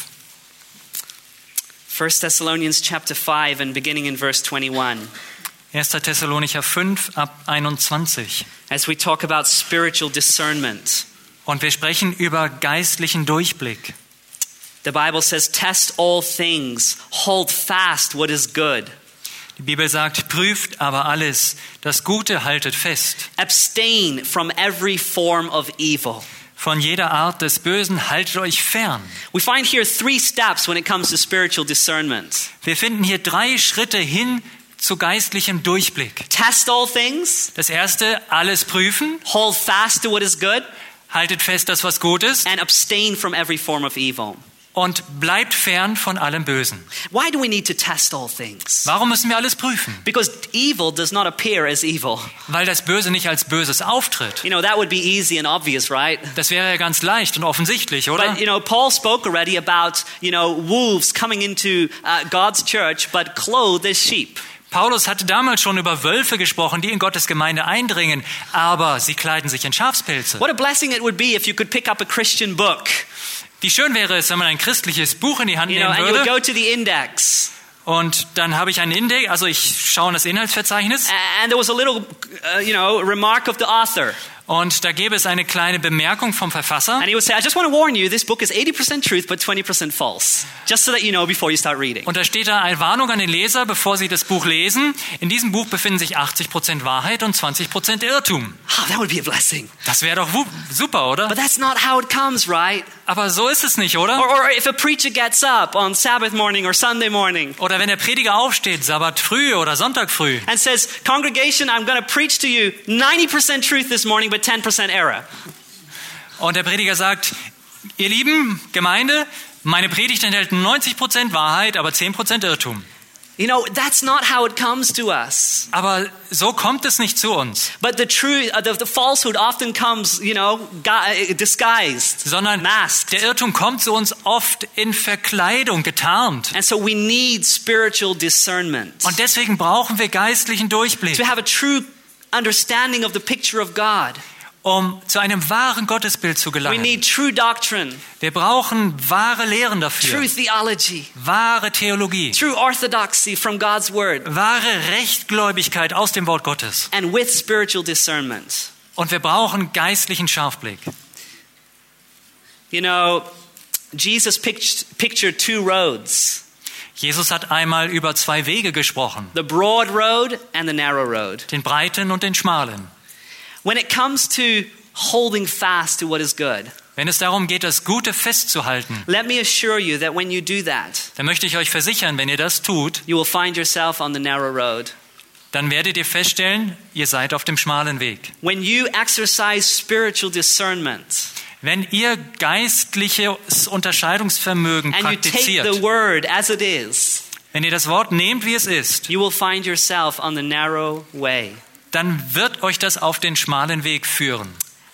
First Thessalonians chapter five and beginning in verse twenty-one. erster Thessalonicher fünf ab einundzwanzig. As we talk about spiritual discernment. Und wir sprechen über geistlichen Durchblick. The Bible says, test all things, hold fast what is good. Die Bibel sagt, prüft aber alles, das Gute haltet fest. Abstain from every form of evil. Von jeder Art des Bösen haltet euch fern. We find here three steps when it comes to spiritual discernment. Wir finden hier drei Schritte hin zu geistlichem Durchblick. Test all things. Das erste, alles prüfen. Hold fast to what is good. Haltet fest, dass was gut ist. And abstain from every form of evil. Und bleibt fern von allem Bösen. Why do we need to test all things? Warum müssen wir alles prüfen? Because evil does not appear as evil. Weil das Böse nicht als Böses auftritt. You know, that would be easy and obvious, right? Das wäre ja ganz leicht und offensichtlich, oder? But, you know, Paul spoke already about, you know, wolves coming into uh, God's church, but clothed as sheep. Paulus hatte damals schon über Wölfe gesprochen, die in Gottes Gemeinde eindringen, aber sie kleiden sich in Schafspelze. What a blessing it would be if you could pick up a Christian book. Wie schön wäre es, wenn man ein christliches Buch in die Hand You know, nehmen and you would würde. go to the index. Und dann habe ich einen Index, also ich schaue in das Inhaltsverzeichnis. And there was a little, uh, you know, remark of the author. Und da gäbe es eine kleine Bemerkung vom Verfasser. And he would say, I just want to warn you, this book is eighty percent truth, but twenty percent false. Just so that you know before you start reading. Und da steht da eine Warnung an den Leser, bevor sie das Buch lesen. In diesem Buch befinden sich achtzig Prozent Wahrheit und zwanzig Prozent Irrtum. Oh, that would be a blessing. Das wäre doch wu- super, oder? But that's not how it comes, right? Aber so ist es nicht, oder? Or, or if a preacher gets up on Sabbath morning or Sunday morning Oder wenn der Prediger aufsteht, Sabbat früh oder Sonntag früh, and says, congregation, I'm going to preach to you ninety percent truth this morning, but ten percent error. und der Prediger sagt, ihr lieben Gemeinde, meine Predigt enthält neunzig Prozent Wahrheit, aber zehn Prozent Irrtum. You know, that's not how it comes to us. Aber so kommt es nicht zu uns, But the truth, uh, the, the falsehood often comes, you know, gu- disguised, sondern masked. der Irrtum kommt zu uns oft in Verkleidung, getarnt. And so we need spiritual discernment Und deswegen brauchen wir geistlichen Durchblick, to have a true understanding of the picture of God. um zu einem wahren Gottesbild zu We gelangen. need true doctrine, Wir brauchen wahre Lehren dafür, true theology, wahre Theologie, true orthodoxy from God's word, wahre Rechtgläubigkeit aus dem Wort Gottes. and with spiritual discernment. Und wir brauchen geistlichen Scharfblick. You know, Jesus pict- pictured two roads, Jesus hat einmal über zwei Wege gesprochen, the broad road and the narrow road. den breiten und den schmalen. When it comes to holding fast to what is good, Wenn es darum geht, das Gute festzuhalten, let me assure you that when you do that, dann möchte ich euch versichern, wenn ihr das tut, you will find yourself on the narrow road. dann werdet ihr feststellen, ihr seid auf dem schmalen Weg. When you exercise spiritual discernment Wenn ihr geistliches Unterscheidungsvermögen and you take the praktiziert, word as it is, wenn ihr das Wort nehmt, wie es ist, you will find yourself on the narrow way. dann wird euch das auf den schmalen Weg führen.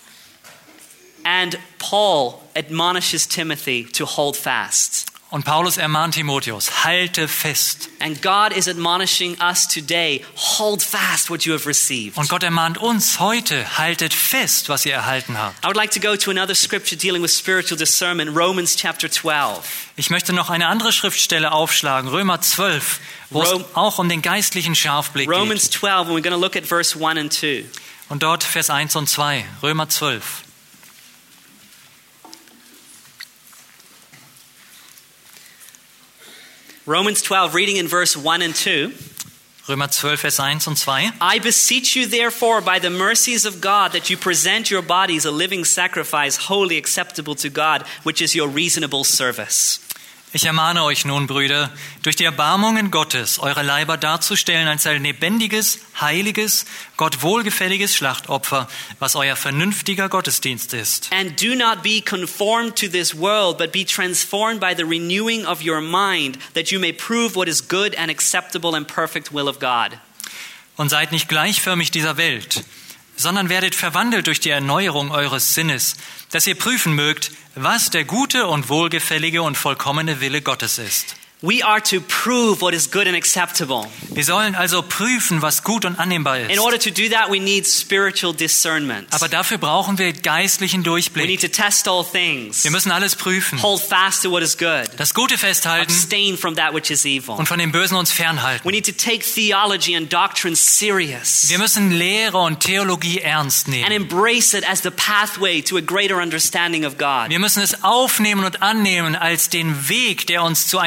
And Paul admonishes Timothy to hold fast. Und Paulus ermahnt Timotheus, halte fest. And God is admonishing us today, hold fast what you have received. Und Gott ermahnt uns heute, haltet fest, was ihr erhalten habt. I would like to go to another scripture dealing with spiritual discernment, Romans chapter twelve. Ich möchte noch eine andere Schriftstelle aufschlagen, Römer zwölf, wo Rom- es auch um den geistlichen Scharfblick Romans geht. twelve, and we're going to look at verse one and two. Und dort Vers eins und zwei, Römer zwölf. Romans twelve, reading in verse one and two. Römer zwölf, Vers eins und zwei. I beseech you therefore by the mercies of God that you present your bodies a living sacrifice, wholly acceptable to God, which is your reasonable service. Ich ermahne euch nun, Brüder, durch die Erbarmungen Gottes, eure Leiber darzustellen als ein lebendiges, heiliges, Gott wohlgefälliges Schlachtopfer, was euer vernünftiger Gottesdienst ist. And do not be conformed to this world, but be transformed by the renewing of your mind, that you may prove what is good and acceptable and perfect will of God. Und seid nicht gleichförmig dieser Welt, sondern werdet verwandelt durch die Erneuerung eures Sinnes, dass ihr prüfen mögt, was der gute und wohlgefällige und vollkommene Wille Gottes ist. We are to prove what is good and acceptable. Wir sollen also prüfen, was gut und annehmbar In ist. order to do that, we need spiritual discernment. Aber dafür brauchen wir geistlichen We Durchblick. need to test all things. Wir müssen alles prüfen, Hold fast to what is good. das Gute festhalten Abstain from that which is evil. und von dem Bösen uns fernhalten. We need to take theology and doctrine serious Wir müssen Lehre und Theologie ernst and nehmen. embrace it as the pathway to a greater understanding of God. Wir müssen es aufnehmen und annehmen als den Weg, der uns zu einer größeren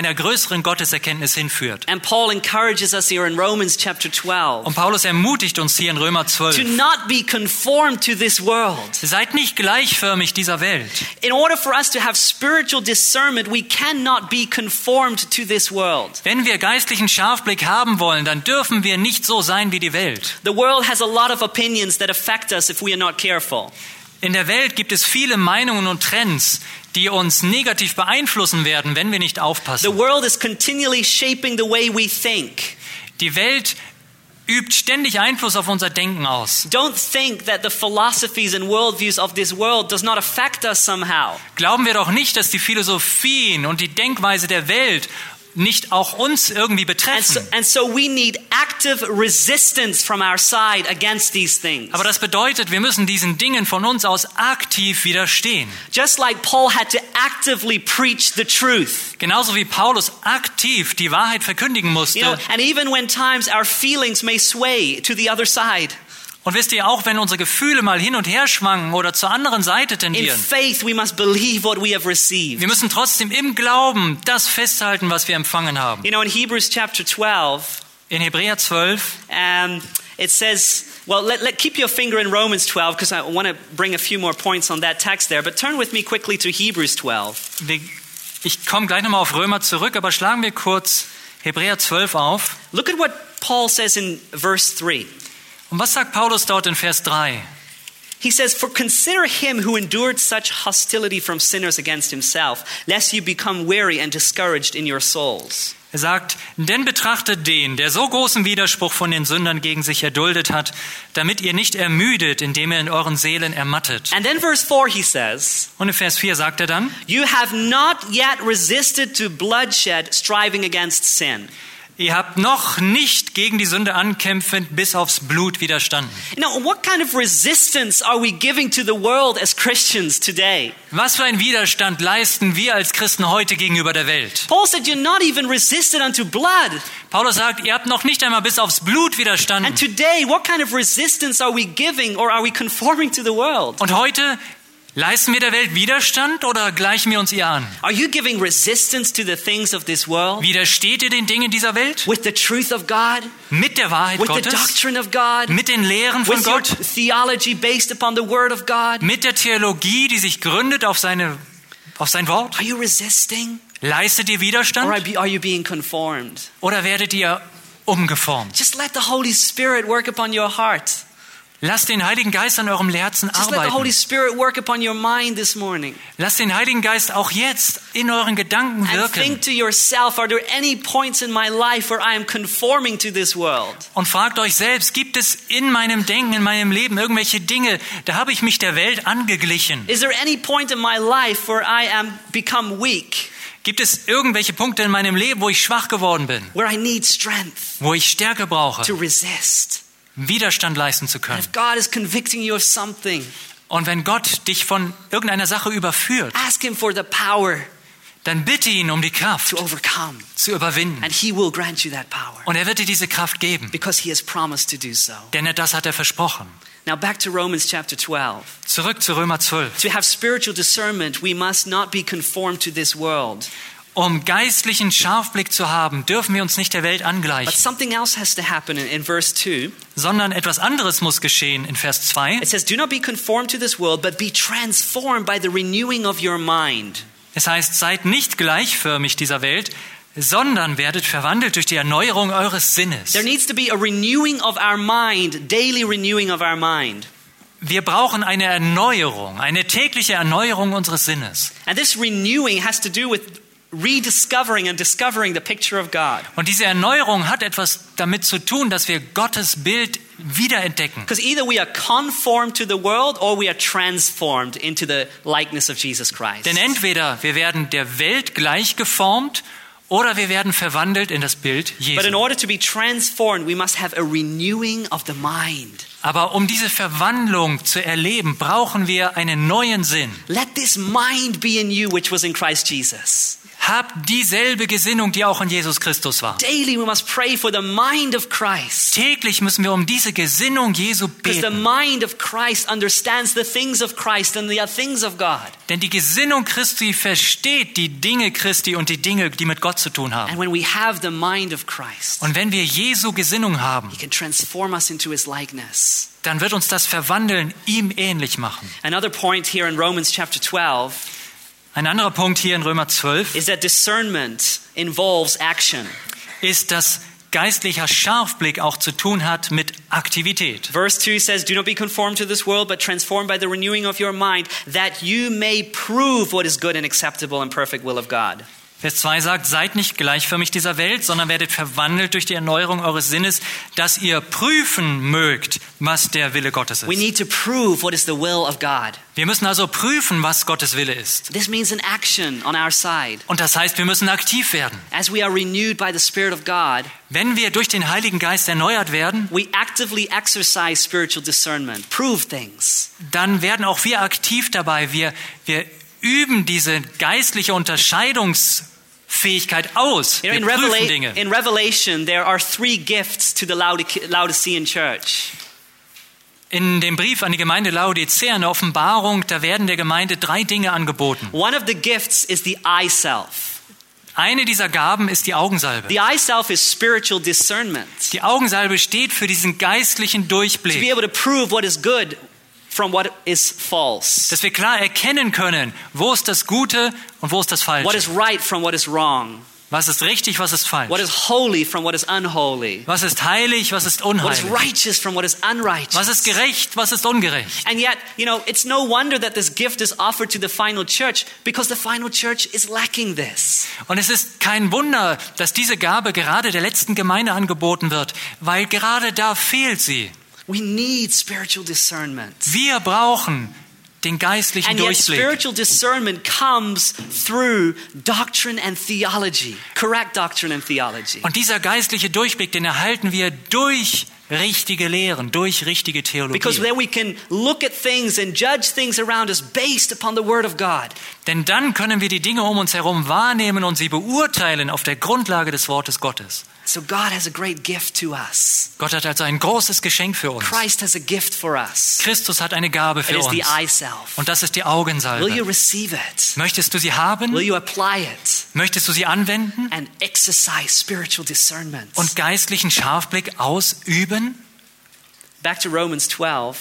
größeren Gotteserkenntnis hinführt. And Paul encourages us here in Romans chapter twelve Und Paulus ermutigt uns hier in Römer to zwölf. not be conformed to this world. Seid nicht gleichförmig dieser Welt. In order for us to have spiritual discernment, we cannot be conformed to this world. Wenn wir geistlichen Scharfblick haben wollen, dann dürfen wir nicht so sein wie die Welt. The world has a lot of opinions that affect us if we are not careful. In der Welt gibt es viele Meinungen und Trends, die uns negativ beeinflussen werden, wenn wir nicht The aufpassen. world is continually shaping the way we think. Die Welt übt ständig Einfluss auf unser Denken aus. Don't think that the philosophies and worldviews of this world does not affect us somehow. Glauben wir doch nicht, dass die Philosophien und die Denkweise der Welt nicht auch uns irgendwie And so, betreffen. and so we need active resistance from our side against these things. Aber das bedeutet, wir müssen diesen Dingen von uns aus aktiv widerstehen. Just like Paul had to actively preach the truth. Genauso wie Paulus aktiv die Wahrheit verkündigen You know, musste. and even when times our feelings may sway to the other side, Und wisst ihr auch, wenn unsere Gefühle mal hin und her schwanken oder zur anderen Seite in tendieren, faith we must believe what we have received. wir müssen trotzdem im Glauben das festhalten, was wir empfangen haben. You know, in Hebrews chapter twelve, In Hebräer zwölf, um, it says, well, let, let keep your finger in Romans twelve because I want to bring a few more points on that text there. But turn with me quickly to Hebrews twelve. wir- ich komme gleich nochmal auf Römer zurück, aber schlagen wir kurz Hebräer zwölf auf. Look at what Paul says in verse three. Und was sagt Paulus dort in Vers drei? He says, "For consider him who endured such hostility from sinners against himself, lest you become weary and discouraged in your souls." Er sagt, denn betrachtet den, der so großen Widerspruch von den Sündern gegen sich erduldet hat, damit ihr nicht ermüdet, indem ihr in euren Seelen ermattet. And then verse four he says, Und in Vers vier sagt er dann, "You have not yet resisted to bloodshed, striving against sin." ihr habt noch nicht gegen die Sünde ankämpfend bis aufs Blut widerstanden. Now, what kind of resistance are we giving to the world as Christians today? Was für einen Widerstand leisten wir als Christen heute gegenüber der Welt? Paul said, "You're not even resisted unto blood." Paulus sagt, ihr habt noch nicht einmal bis aufs Blut And widerstanden. today, what kind of resistance are we giving, or are we conforming to the world? Und heute leisten wir der Welt Widerstand oder gleichen wir uns ihr an? Are you giving resistance to the things of this world? Widersteht ihr den Dingen dieser Welt? With the truth of God? Mit der Wahrheit With the Gottes? doctrine of God? Mit den Lehren von With your Gott? theology based upon the word of God? Mit der Theologie, die sich gründet auf, seine, auf sein Wort? Are you resisting? Leistet ihr Or are Widerstand you- are you being conformed? oder werdet ihr umgeformt? Just let the Holy Spirit work upon your heart. Lasst den Heiligen Geist an eurem Herzen Just let the Holy arbeiten. Spirit work upon your mind this morning. Lasst den Heiligen Geist auch jetzt in euren Gedanken And wirken. think to yourself, are there any points in my life where I am conforming to this world? Und fragt euch selbst, gibt es in meinem Denken, in meinem Leben irgendwelche Dinge, da habe ich mich der Welt angeglichen? Is there any point in my life where I am become weak, Gibt es irgendwelche Punkte in meinem Leben, wo ich schwach geworden bin, where I need strength wo ich Stärke brauche, to resist? Widerstand leisten zu können? And if God is convicting you of something, Und wenn Gott dich von irgendeiner Sache überführt, ask Him for the power dann bitte ihn um die Kraft to overcome. zu überwinden. And He will grant you that power Und er wird dir diese Kraft geben, because He has promised to do so. denn er, das hat er versprochen. Now back to Romans chapter twelve. Zurück zu Römer zwölf. To have spiritual discernment, we must not be conformed to this world. Um geistlichen Scharfblick zu haben, dürfen wir uns nicht der Welt But angleichen, something else has to happen in, in verse two. sondern etwas anderes muss geschehen in Vers zwei. It says, "Do not be conformed to this world, but be transformed by the renewing of your mind." Es heißt, seid nicht gleichförmig dieser Welt, sondern werdet verwandelt durch die Erneuerung eures Sinnes. There needs to be a renewing of our mind, daily renewing of our mind. Wir brauchen eine Erneuerung, eine tägliche Erneuerung unseres Sinnes. And this renewing has to do with rediscovering and discovering the picture of God. Und diese Erneuerung hat etwas damit zu tun, dass wir Gottes Bild wiederentdecken. Because either we are conformed to the world or we are transformed into the likeness of Jesus Christ. Denn entweder wir werden der Welt gleich geformt oder wir werden verwandelt in das Bild But in Jesu. order to be transformed, we must have a renewing of the mind. Aber um diese Verwandlung zu erleben, brauchen wir einen neuen Sinn. Let this mind be in you, which was in Christ Jesus. Habt dieselbe Gesinnung, die auch in Jesus Christus war. Daily we must pray for the mind of Christ. Täglich müssen wir um diese Gesinnung Jesu Because the beten. mind of Christ understands the things of Christ and the things of God. Denn die Gesinnung Christi versteht die Dinge Christi und die Dinge, die mit Gott zu tun haben. And when we have the mind of Christ, Und wenn wir Jesu Gesinnung haben, He can transform us into His likeness. dann wird uns das Verwandeln ihm ähnlich machen. Another point here in Romans chapter twelve Ein anderer Punkt hier in Römer zwölf is that discernment involves action. ist, dass geistlicher Scharfblick auch zu tun hat mit Aktivität. Verse two says, "Do not be conformed to this world, but transformed by the renewing of your mind, that you may prove what is good and acceptable and perfect will of God." Vers zwei sagt, seid nicht gleichförmig dieser Welt, sondern werdet verwandelt durch die Erneuerung eures Sinnes, dass ihr prüfen mögt, was der Wille Gottes We ist. need to prove what is the will of God. Wir müssen also prüfen, was Gottes Wille ist. This means an action on our side. Und das heißt, wir müssen aktiv werden. As we are renewed by the Spirit of God, Wenn wir durch den Heiligen Geist erneuert werden, we actively exercise spiritual discernment, prove things. dann werden auch wir aktiv dabei. Wir, wir üben diese geistliche Unterscheidungsfähigkeit aus. You know, Wir in, prüfen Revela- Dinge. in Revelation, there are three gifts to the Laodice- Laodicean church. In dem Brief an die Gemeinde Laodicea, in der Offenbarung, da werden der Gemeinde drei Dinge angeboten. One of the gifts is the eye self. Eine dieser Gaben ist die Augensalbe. The eye self is spiritual discernment. Die Augensalbe steht für diesen geistlichen To be Durchblick, able to prove what is good from what is false. dass wir klar erkennen können, wo ist das Gute und wo ist das What is Falsche. right from what is wrong. Was ist richtig, was ist What falsch. is holy from what is unholy. Was ist heilig, was ist What is unheilig. righteous from what is unrighteous. Was ist gerecht, was ist ungerecht. And yet, you know, it's no wonder that this gift is offered to the final church because the final church is lacking this. Und es ist kein Wunder, dass diese Gabe gerade der letzten Gemeinde angeboten wird, weil gerade da fehlt sie. We need spiritual discernment. Wir brauchen den geistlichen And yet Durchblick. spiritual discernment comes through doctrine and theology, correct doctrine and theology. Und dieser geistliche Durchblick, den erhalten wir durch richtige Lehren, durch richtige Because Theologie. then we can look at things and judge things around us based upon the Word of God. Denn dann können wir die Dinge um uns herum wahrnehmen und sie beurteilen auf der Grundlage des Wortes Gottes. So God has a great gift to us. Gott hat also ein großes Geschenk für uns. Christ has a gift for us. Christus hat eine Gabe It für is the uns. eye self. Und das ist die Will you Augensalbe. receive it? Möchtest du sie Will haben? you apply it Möchtest du sie anwenden? and exercise spiritual discernment? Und geistlichen Scharfblick ausüben? Back to Romans twelve.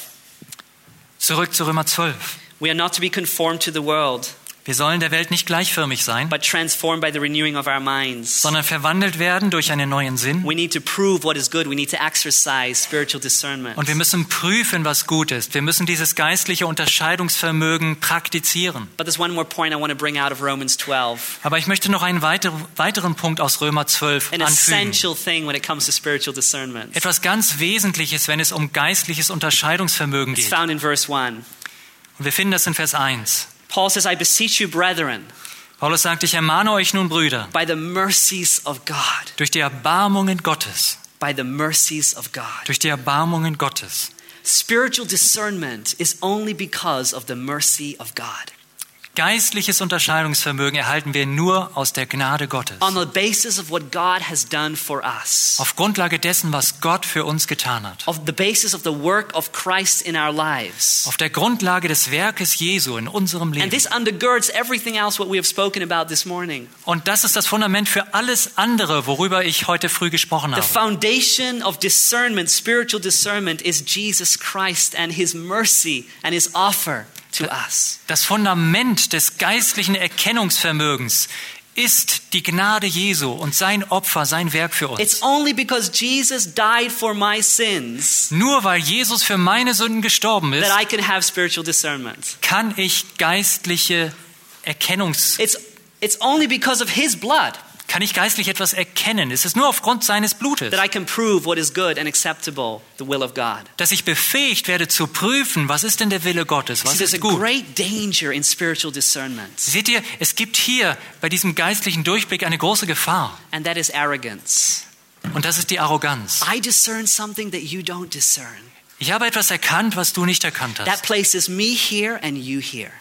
Zurück zu Römer zwölf. We are not to be conformed to the world, Wir sollen der Welt nicht gleichförmig sein, but transformed by the renewing of our minds. sondern verwandelt werden durch einen neuen Sinn. We need to prove what is good. We need to exercise spiritual discernment. Und wir müssen prüfen, was gut ist. Wir müssen dieses geistliche Unterscheidungsvermögen praktizieren. But there's one more point I want to bring out of Romans twelve. Aber ich möchte noch einen weiter, weiteren Punkt aus Römer zwölf An anfügen. essential thing when it comes to spiritual discernment. Etwas ganz Wesentliches, wenn es um geistliches Unterscheidungsvermögen It's geht. found in verse one. Und wir finden das in Vers eins. Paul says, I beseech you, brethren, Paulus sagt, ich ermahne euch nun, Brüder, by the mercies of God, durch die Erbarmungen Gottes, by the mercies of God. durch die Erbarmungen Gottes. Spiritual discernment is only because of the mercy of God. Geistliches Unterscheidungsvermögen erhalten wir nur aus der Gnade Gottes. On the basis of what God has done for us. Auf Grundlage dessen, was Gott für uns getan hat. Of the basis of the work of Christ in our lives. Auf der Grundlage des Werkes Jesu in unserem And Leben. this undergirds everything else what we have spoken about this morning. Und das ist das Fundament für alles andere, worüber ich heute früh gesprochen The habe. foundation of discernment, spiritual discernment, is Jesus Christ and His mercy and His offer to us. Das Fundament des geistlichen Erkennungsvermögens ist die Gnade Jesu und sein Opfer, sein Werk für uns. It's only because Jesus died for my sins Nur weil Jesus für meine Sünden gestorben ist, that I can have spiritual discernment. kann ich geistliche Erkennungs It's, it's only because of His blood kann ich geistlich etwas erkennen. Es ist nur aufgrund seines Blutes, that I can prove what is good and acceptable, the will of God. dass ich befähigt werde zu prüfen, was ist denn der Wille Gottes, See, was there's a ist gut. great danger in spiritual discernment, Seht ihr, es gibt hier bei diesem geistlichen Durchblick eine große Gefahr. and that is arrogance. Und das ist die Arroganz. I discern something that you don't discern. Ich habe etwas erkannt, was du nicht erkannt That hast. places me here and you here.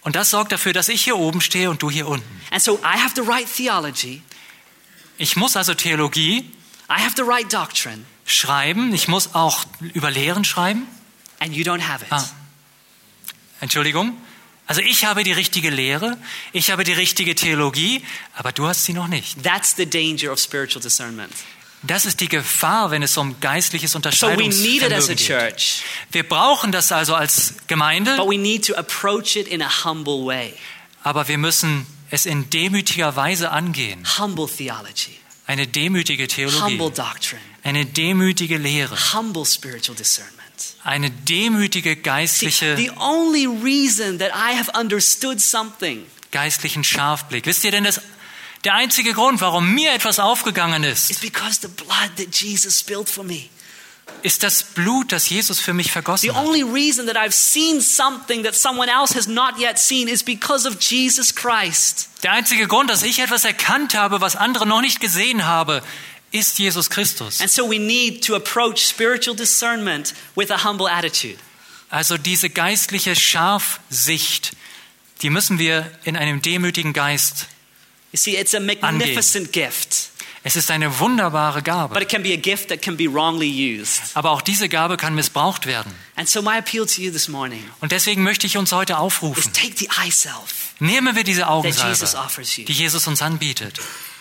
Und das sorgt dafür, dass ich hier oben stehe und du hier unten. And so I have the right theology. Ich muss also Theologie I have the right doctrine. schreiben. Ich muss auch über Lehren schreiben. And you don't have it. Ah. Entschuldigung. Also ich habe die richtige Lehre, ich habe die richtige Theologie, aber du hast sie noch nicht. That's the danger of spiritual discernment. Das ist die Gefahr, wenn es um geistliches So we need it as a Unterscheidungsvermögen geht. church, Wir brauchen das also als Gemeinde, but we need to approach it in a humble way. aber wir müssen es in demütiger Weise angehen. Humble theology, Eine demütige humble Theologie, doctrine, eine demütige Lehre, humble spiritual discernment. eine demütige See, geistliche, the only reason that I have understood something geistlichen Scharfblick. Wisst ihr denn, das, der einzige Grund, warum mir etwas aufgegangen is ist, because the blood that Jesus spilled for me. ist das Blut, das Jesus für mich The vergossen hat. only reason that I've seen something that someone else has not yet seen is because of Jesus Christ. Der einzige Grund, dass ich etwas erkannt habe, was andere noch nicht gesehen haben, ist Jesus Christus. And so we need to approach spiritual discernment with a humble attitude. Also diese geistliche Scharfsicht, die müssen wir in einem demütigen Geist. You see, it's a magnificent gift, Es ist eine wunderbare but Gabe. it can be a gift that can be wrongly used. Aber auch diese Gabe kann missbraucht werden. And so my appeal to you this morning Und deswegen möchte ich uns heute is aufrufen. take the eye self, Nehmen wir diese Jesus Augensalbe, offers you. die Jesus uns anbietet.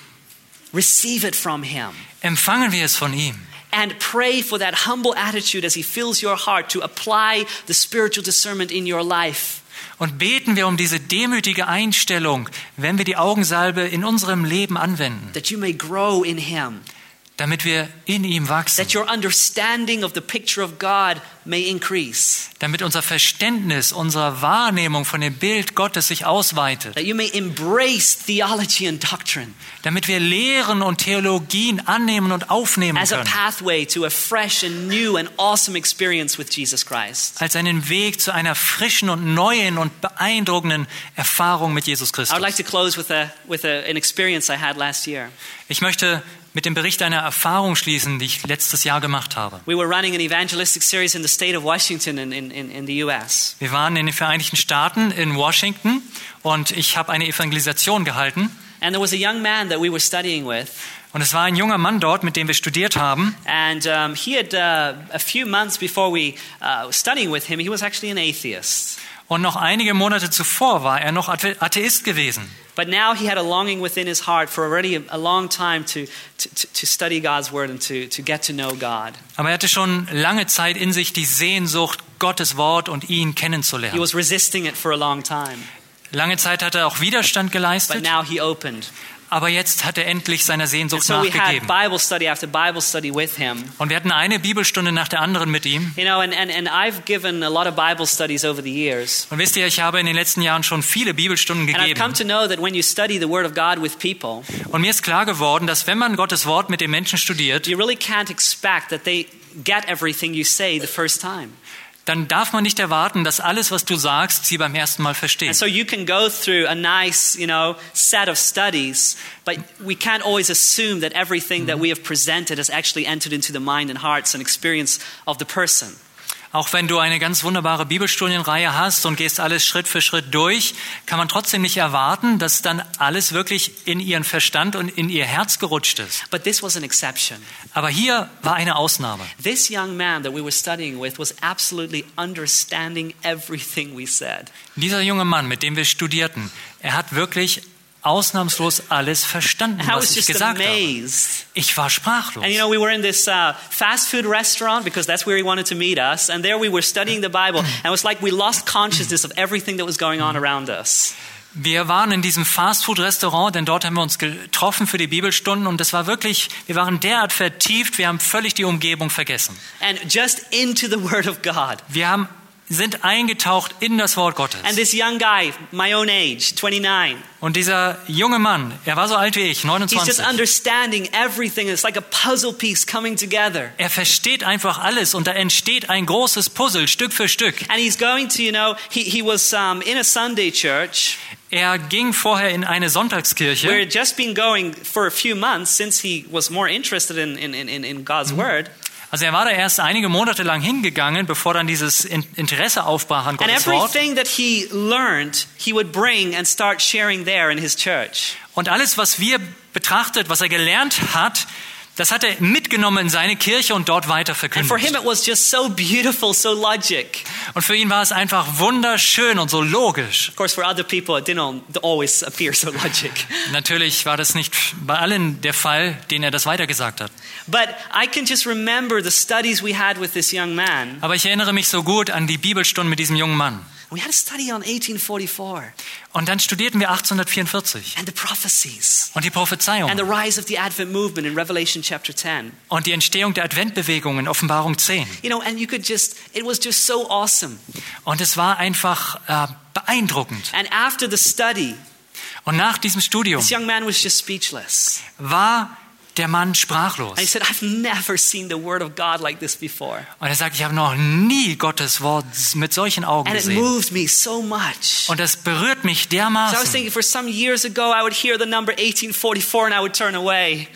receive it from him, Empfangen wir es von ihm. and pray for that humble attitude as he fills your heart to apply the spiritual discernment in your life. Und beten wir um diese demütige Einstellung, wenn wir die Augensalbe in unserem Leben anwenden, That you may grow in him, damit wir in ihm wachsen, that your understanding of the picture of God may increase, damit unser Verständnis, unsere Wahrnehmung von dem Bild Gottes sich ausweitet, that you may embrace theology and doctrine damit wir Lehren und Theologien annehmen und aufnehmen as a können, pathway to a fresh and new and awesome experience with Jesus Christ. als einen Weg zu einer frischen und neuen und beeindruckenden Erfahrung mit Jesus I would Christus. like to close with, a, with a, an experience I had last year. Ich möchte mit dem Bericht einer Erfahrung schließen, die ich letztes Jahr gemacht habe. We were running an evangelistic series in the state of Washington in, in, in, in the U S. Wir waren in den Vereinigten Staaten in Washington und ich habe eine Evangelisation gehalten. And there was a young man that we were studying with. Und es war ein junger Mann dort, mit dem wir studiert haben. And um, he had, uh, a few months before we uh, were studying with him, he was actually an atheist. Und noch einige Monate zuvor war er noch Athe- Atheist gewesen. But now he had a longing within his heart for already a, a long time to, to, to study God's word and to, to get to know God. Aber er hatte schon lange Zeit in sich die Sehnsucht, Gottes Wort und ihn He kennenzulernen. was resisting it for a long time. Lange Zeit hat er auch Widerstand But geleistet, now he opened. aber jetzt hat er endlich seiner And Sehnsucht so we had nachgegeben. Bible study after Bible study with him. Und wir hatten eine Bibelstunde nach der anderen mit ihm. You know, and, and, and I've given a lot of Bible studies over the years. Und wisst ihr, ich habe in den letzten Jahren schon viele Bibelstunden And I've come gegeben. to know that when you study the Word of God with people, Und mir ist klar geworden, dass wenn man Gottes Wort mit den Menschen studiert, you really can't expect that they get everything you say the first time. dann darf man nicht erwarten, dass alles, was du sagst, sie beim ersten Mal verstehen. And so you can go through a nice, you know, set of studies, but we can't always assume that everything that we have presented has actually entered into the mind and hearts and experience of the person. Auch wenn du eine ganz wunderbare Bibelstudienreihe hast und gehst alles Schritt für Schritt durch, kann man trotzdem nicht erwarten, dass dann alles wirklich in ihren Verstand und in ihr Herz gerutscht ist. But this was an exception. Aber hier war eine Ausnahme. This young man that we were studying with was absolutely understanding everything we said. Dieser junge Mann, mit dem wir studierten, er hat wirklich ausnahmslos alles verstanden, And I was was ich just gesagt habe. amazed. Ich war sprachlos. And you know, we were in this uh, fast food restaurant because that's where he wanted to meet us. And there we were studying the Bible. And it was like we lost consciousness of everything that was going on around us. Wir waren in diesem Fastfood-Restaurant, denn dort haben wir uns getroffen für die Bibelstunden und es war wirklich, wir waren derart vertieft, wir haben völlig die Umgebung vergessen. And just into the Word of God. Wir haben, sind eingetaucht in das Wort Gottes. And this young guy, my own age, twenty-nine, Und dieser junge Mann, er war so alt wie ich, he's just neunundzwanzig. understanding everything. It's like a puzzle piece coming together. Er versteht einfach alles und da entsteht ein großes Puzzle, Stück für Stück. And he's going to, you know, he, he was um, in a Sunday church Er ging vorher in eine where Sonntagskirche he had just been going for a few months since he was more interested in, in, in, in God's Word. Also er war da erst einige Monate lang hingegangen, bevor dann dieses In- Interesse aufbrach an And Gottes Wort. everything that he learned, he would bring and start sharing there in his church. Und alles, was wir betrachtet, was er gelernt hat, das hat er mitgenommen in seine Kirche und dort weiter And for him verkündigt. it was just so beautiful, so logic. Und für ihn war es einfach wunderschön und so logisch. Of course, for other people, it didn't always appear so logic. Natürlich war das nicht bei allen der Fall, denen er das weitergesagt hat. But I can just remember the studies we had with this young man. Aber ich erinnere mich so gut an die Bibelstunden mit diesem jungen Mann. We had a study on eighteen forty-four Und dann studierten wir achtzehnhundertvierundvierzig and the prophecies und die Prophezeiung and the rise of the Advent movement in Revelation chapter ten. und die Entstehung der Adventbewegung in Offenbarung zehn. You know, and you could just, it was just so awesome. Und es war einfach äh, beeindruckend. And after the study, Und nach diesem Studium this young man was just speechless. war der Mann sprachlos. And he said, I've never seen the word of God like this before. Und er sagt, ich habe noch nie Gottes Wort mit solchen Augen And it gesehen. moved me so much. Und das berührt mich So I was dermaßen. thinking, for some years ago, I would hear the number eighteen forty-four and I would turn away.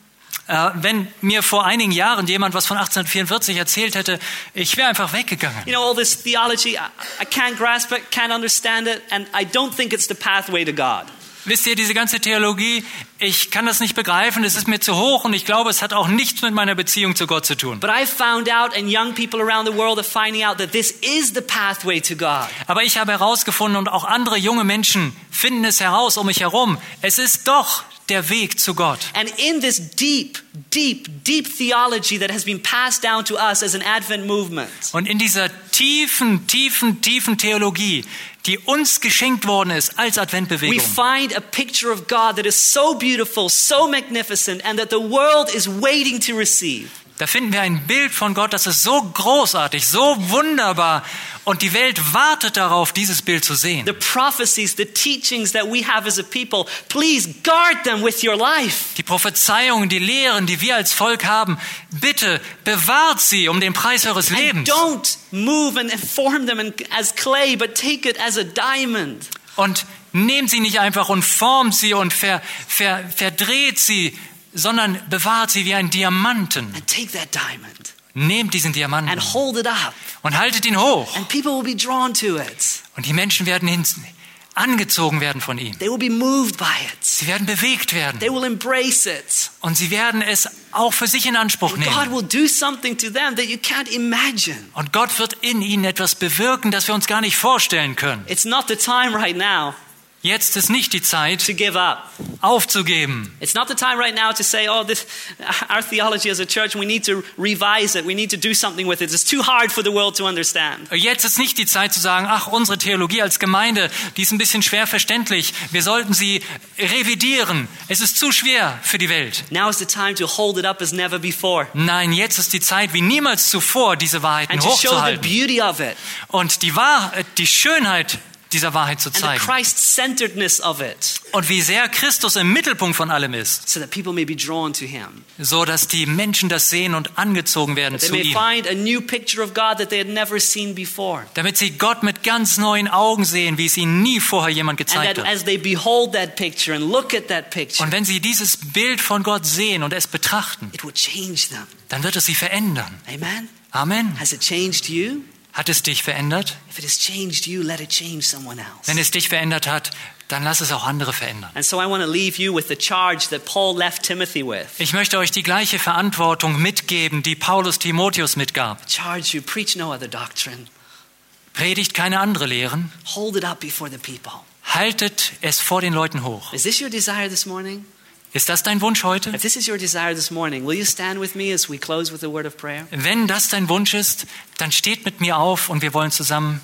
Äh, wenn mir vor einigen Jahren jemand was von achtzehnhundertvierundvierzig erzählt hätte, ich wäre einfach weggegangen. You know, all this theology, I, I can't grasp it, can't understand it, and I don't think it's the pathway to God. Wisst ihr, diese ganze Theologie, ich kann das nicht begreifen, es ist mir zu hoch und ich glaube, es hat auch nichts mit meiner Beziehung zu Gott zu tun. But I've found out, and young people around the world are finding out, that this is the pathway to God. Aber ich habe herausgefunden und auch andere junge Menschen finden es heraus um mich herum, es ist doch der Weg zu Gott. And in this deep, deep, deep theology that has been passed down to us as an Advent movement, Und in dieser tiefen, tiefen, tiefen Theologie, die uns geschenkt worden ist als we Adventbewegung, find a picture of God that is so beautiful, so magnificent, and that the world is waiting to receive. da finden wir ein Bild von Gott, das ist so großartig, so wunderbar und die Welt wartet darauf, dieses Bild zu sehen. The prophecies, the teachings that we have as a people, please guard them with your life. Die Prophezeiungen, die Lehren, die wir als Volk haben, bitte bewahrt sie um den Preis eures And Lebens. don't move and form them in- as clay, but take it as a diamond. Und nehmt sie nicht einfach und formt sie und ver, ver, verdreht sie, sondern bewahrt sie wie einen Diamanten. And take that diamond Nehmt diesen Diamanten and hold it up. und haltet ihn hoch. And people will be drawn to it. Und die Menschen werden hin, angezogen werden von ihm. They will be moved by it. Sie werden bewegt werden. They will embrace it. Und sie werden es auch für sich in Anspruch God nehmen. will do something to them that you can't imagine. Und Gott wird in ihnen etwas bewirken, das wir uns gar nicht vorstellen können. It's not the time right now Jetzt ist nicht die Zeit, to give up. aufzugeben. It's not the time right now to say, oh, this, our theology as a church, we need to revise it. We need to do something with it. It's too hard for the world to understand. Jetzt ist nicht die Zeit zu sagen, ach, unsere Theologie als Gemeinde, die ist ein bisschen schwer verständlich. Wir sollten sie revidieren. Es ist zu schwer für die Welt. Now is the time to hold it up as never before. Nein, jetzt ist die Zeit, wie niemals zuvor, diese Wahrheiten And to show the hochzuhalten beauty of it. und die Wahrheit, die Schönheit dieser Wahrheit zu And the zeigen. Christ-centeredness of it. Und wie sehr Christus im Mittelpunkt von allem ist, So that people may be drawn to him. so dass die Menschen das sehen und angezogen werden They zu may ihm. find a new picture of God that they had never seen before. Damit sie Gott mit ganz neuen Augen sehen, wie es ihnen nie vorher jemand And gezeigt that hat. as they behold that picture and look at that picture, Und wenn sie dieses Bild von Gott sehen und es betrachten, it will change them. dann wird es sie verändern. Amen? Amen. Has it changed you? Hat es dich verändert? If it has changed you, let it change someone else. Wenn es dich verändert hat, dann lass es auch andere verändern. And so I want to leave you with the charge that Paul left Timothy with. Ich möchte euch die gleiche Verantwortung mitgeben, die Paulus Timotheus mitgab. Charge you, preach no other doctrine. Predigt keine andere Lehren, Hold it up before the people. haltet es vor den Leuten hoch. Is this your desire this morning? Ist das dein Wunsch heute? If this is your desire this morning, will you stand with me as we close with a word of prayer? Wenn das dein Wunsch ist, dann steht mit mir auf und wir wollen zusammen.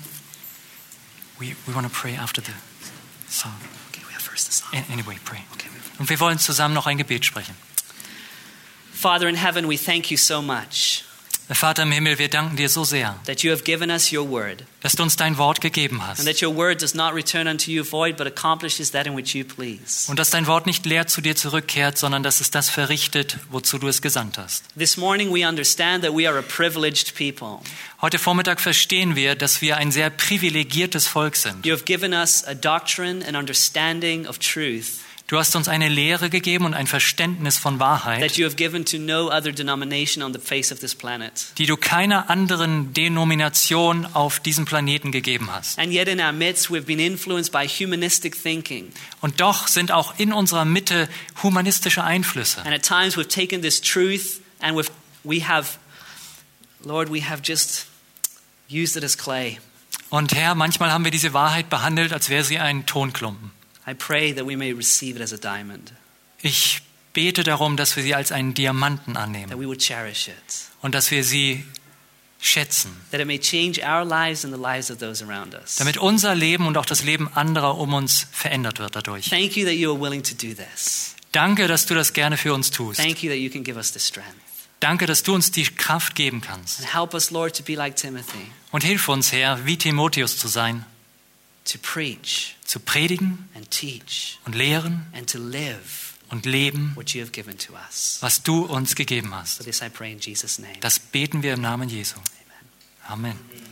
We, we want to pray after the song. Okay, we have first the song. Anyway, pray. Okay. Und wir wollen zusammen noch ein Gebet sprechen. Father in heaven, we thank you so much Vater im Himmel, wir danken dir so sehr, that you have given us your word, dass du uns dein Wort gegeben and hast. that your word does not return unto you void, but accomplishes that in which you please. Und dass dein Wort nicht leer zu dir zurückkehrt, sondern dass es das verrichtet, wozu du es gesandt hast. This morning we understand that we are a privileged people. Heute Vormittag verstehen wir, dass wir ein sehr privilegiertes Volk sind. You have given us a doctrine and understanding of truth Du hast uns eine Lehre gegeben und ein Verständnis von Wahrheit, that you have given to no other denomination on the face of this planet. die du keiner anderen Denomination auf diesem Planeten gegeben hast. And yet in our midst we've been influenced by humanistic thinking. Und doch sind auch in unserer Mitte humanistische Einflüsse. And at times we've taken this truth and we've, we have, Lord, we have just used it as clay. Und Herr, manchmal haben wir diese Wahrheit behandelt, als wäre sie ein Tonklumpen. I pray that we may receive it as a diamond, Ich bete darum, dass wir sie als einen Diamanten that annehmen we would cherish it, und dass wir sie schätzen, that it may change our lives and the lives of those around us. damit unser Leben und auch das Leben anderer um uns verändert wird dadurch. Thank you that you are willing to do this. Danke, dass du das gerne für uns tust. Thank you that you can give us the strength. Danke, dass du uns die Kraft geben kannst. And help us, Lord, to be like Timothy, Und hilf uns, Herr, wie Timotheus zu sein, to preach zu predigen and teach und lehren and to live und leben, what you have given to us. was du uns gegeben hast. For this I pray in Jesus' name. Das beten wir im Namen Jesu. Amen.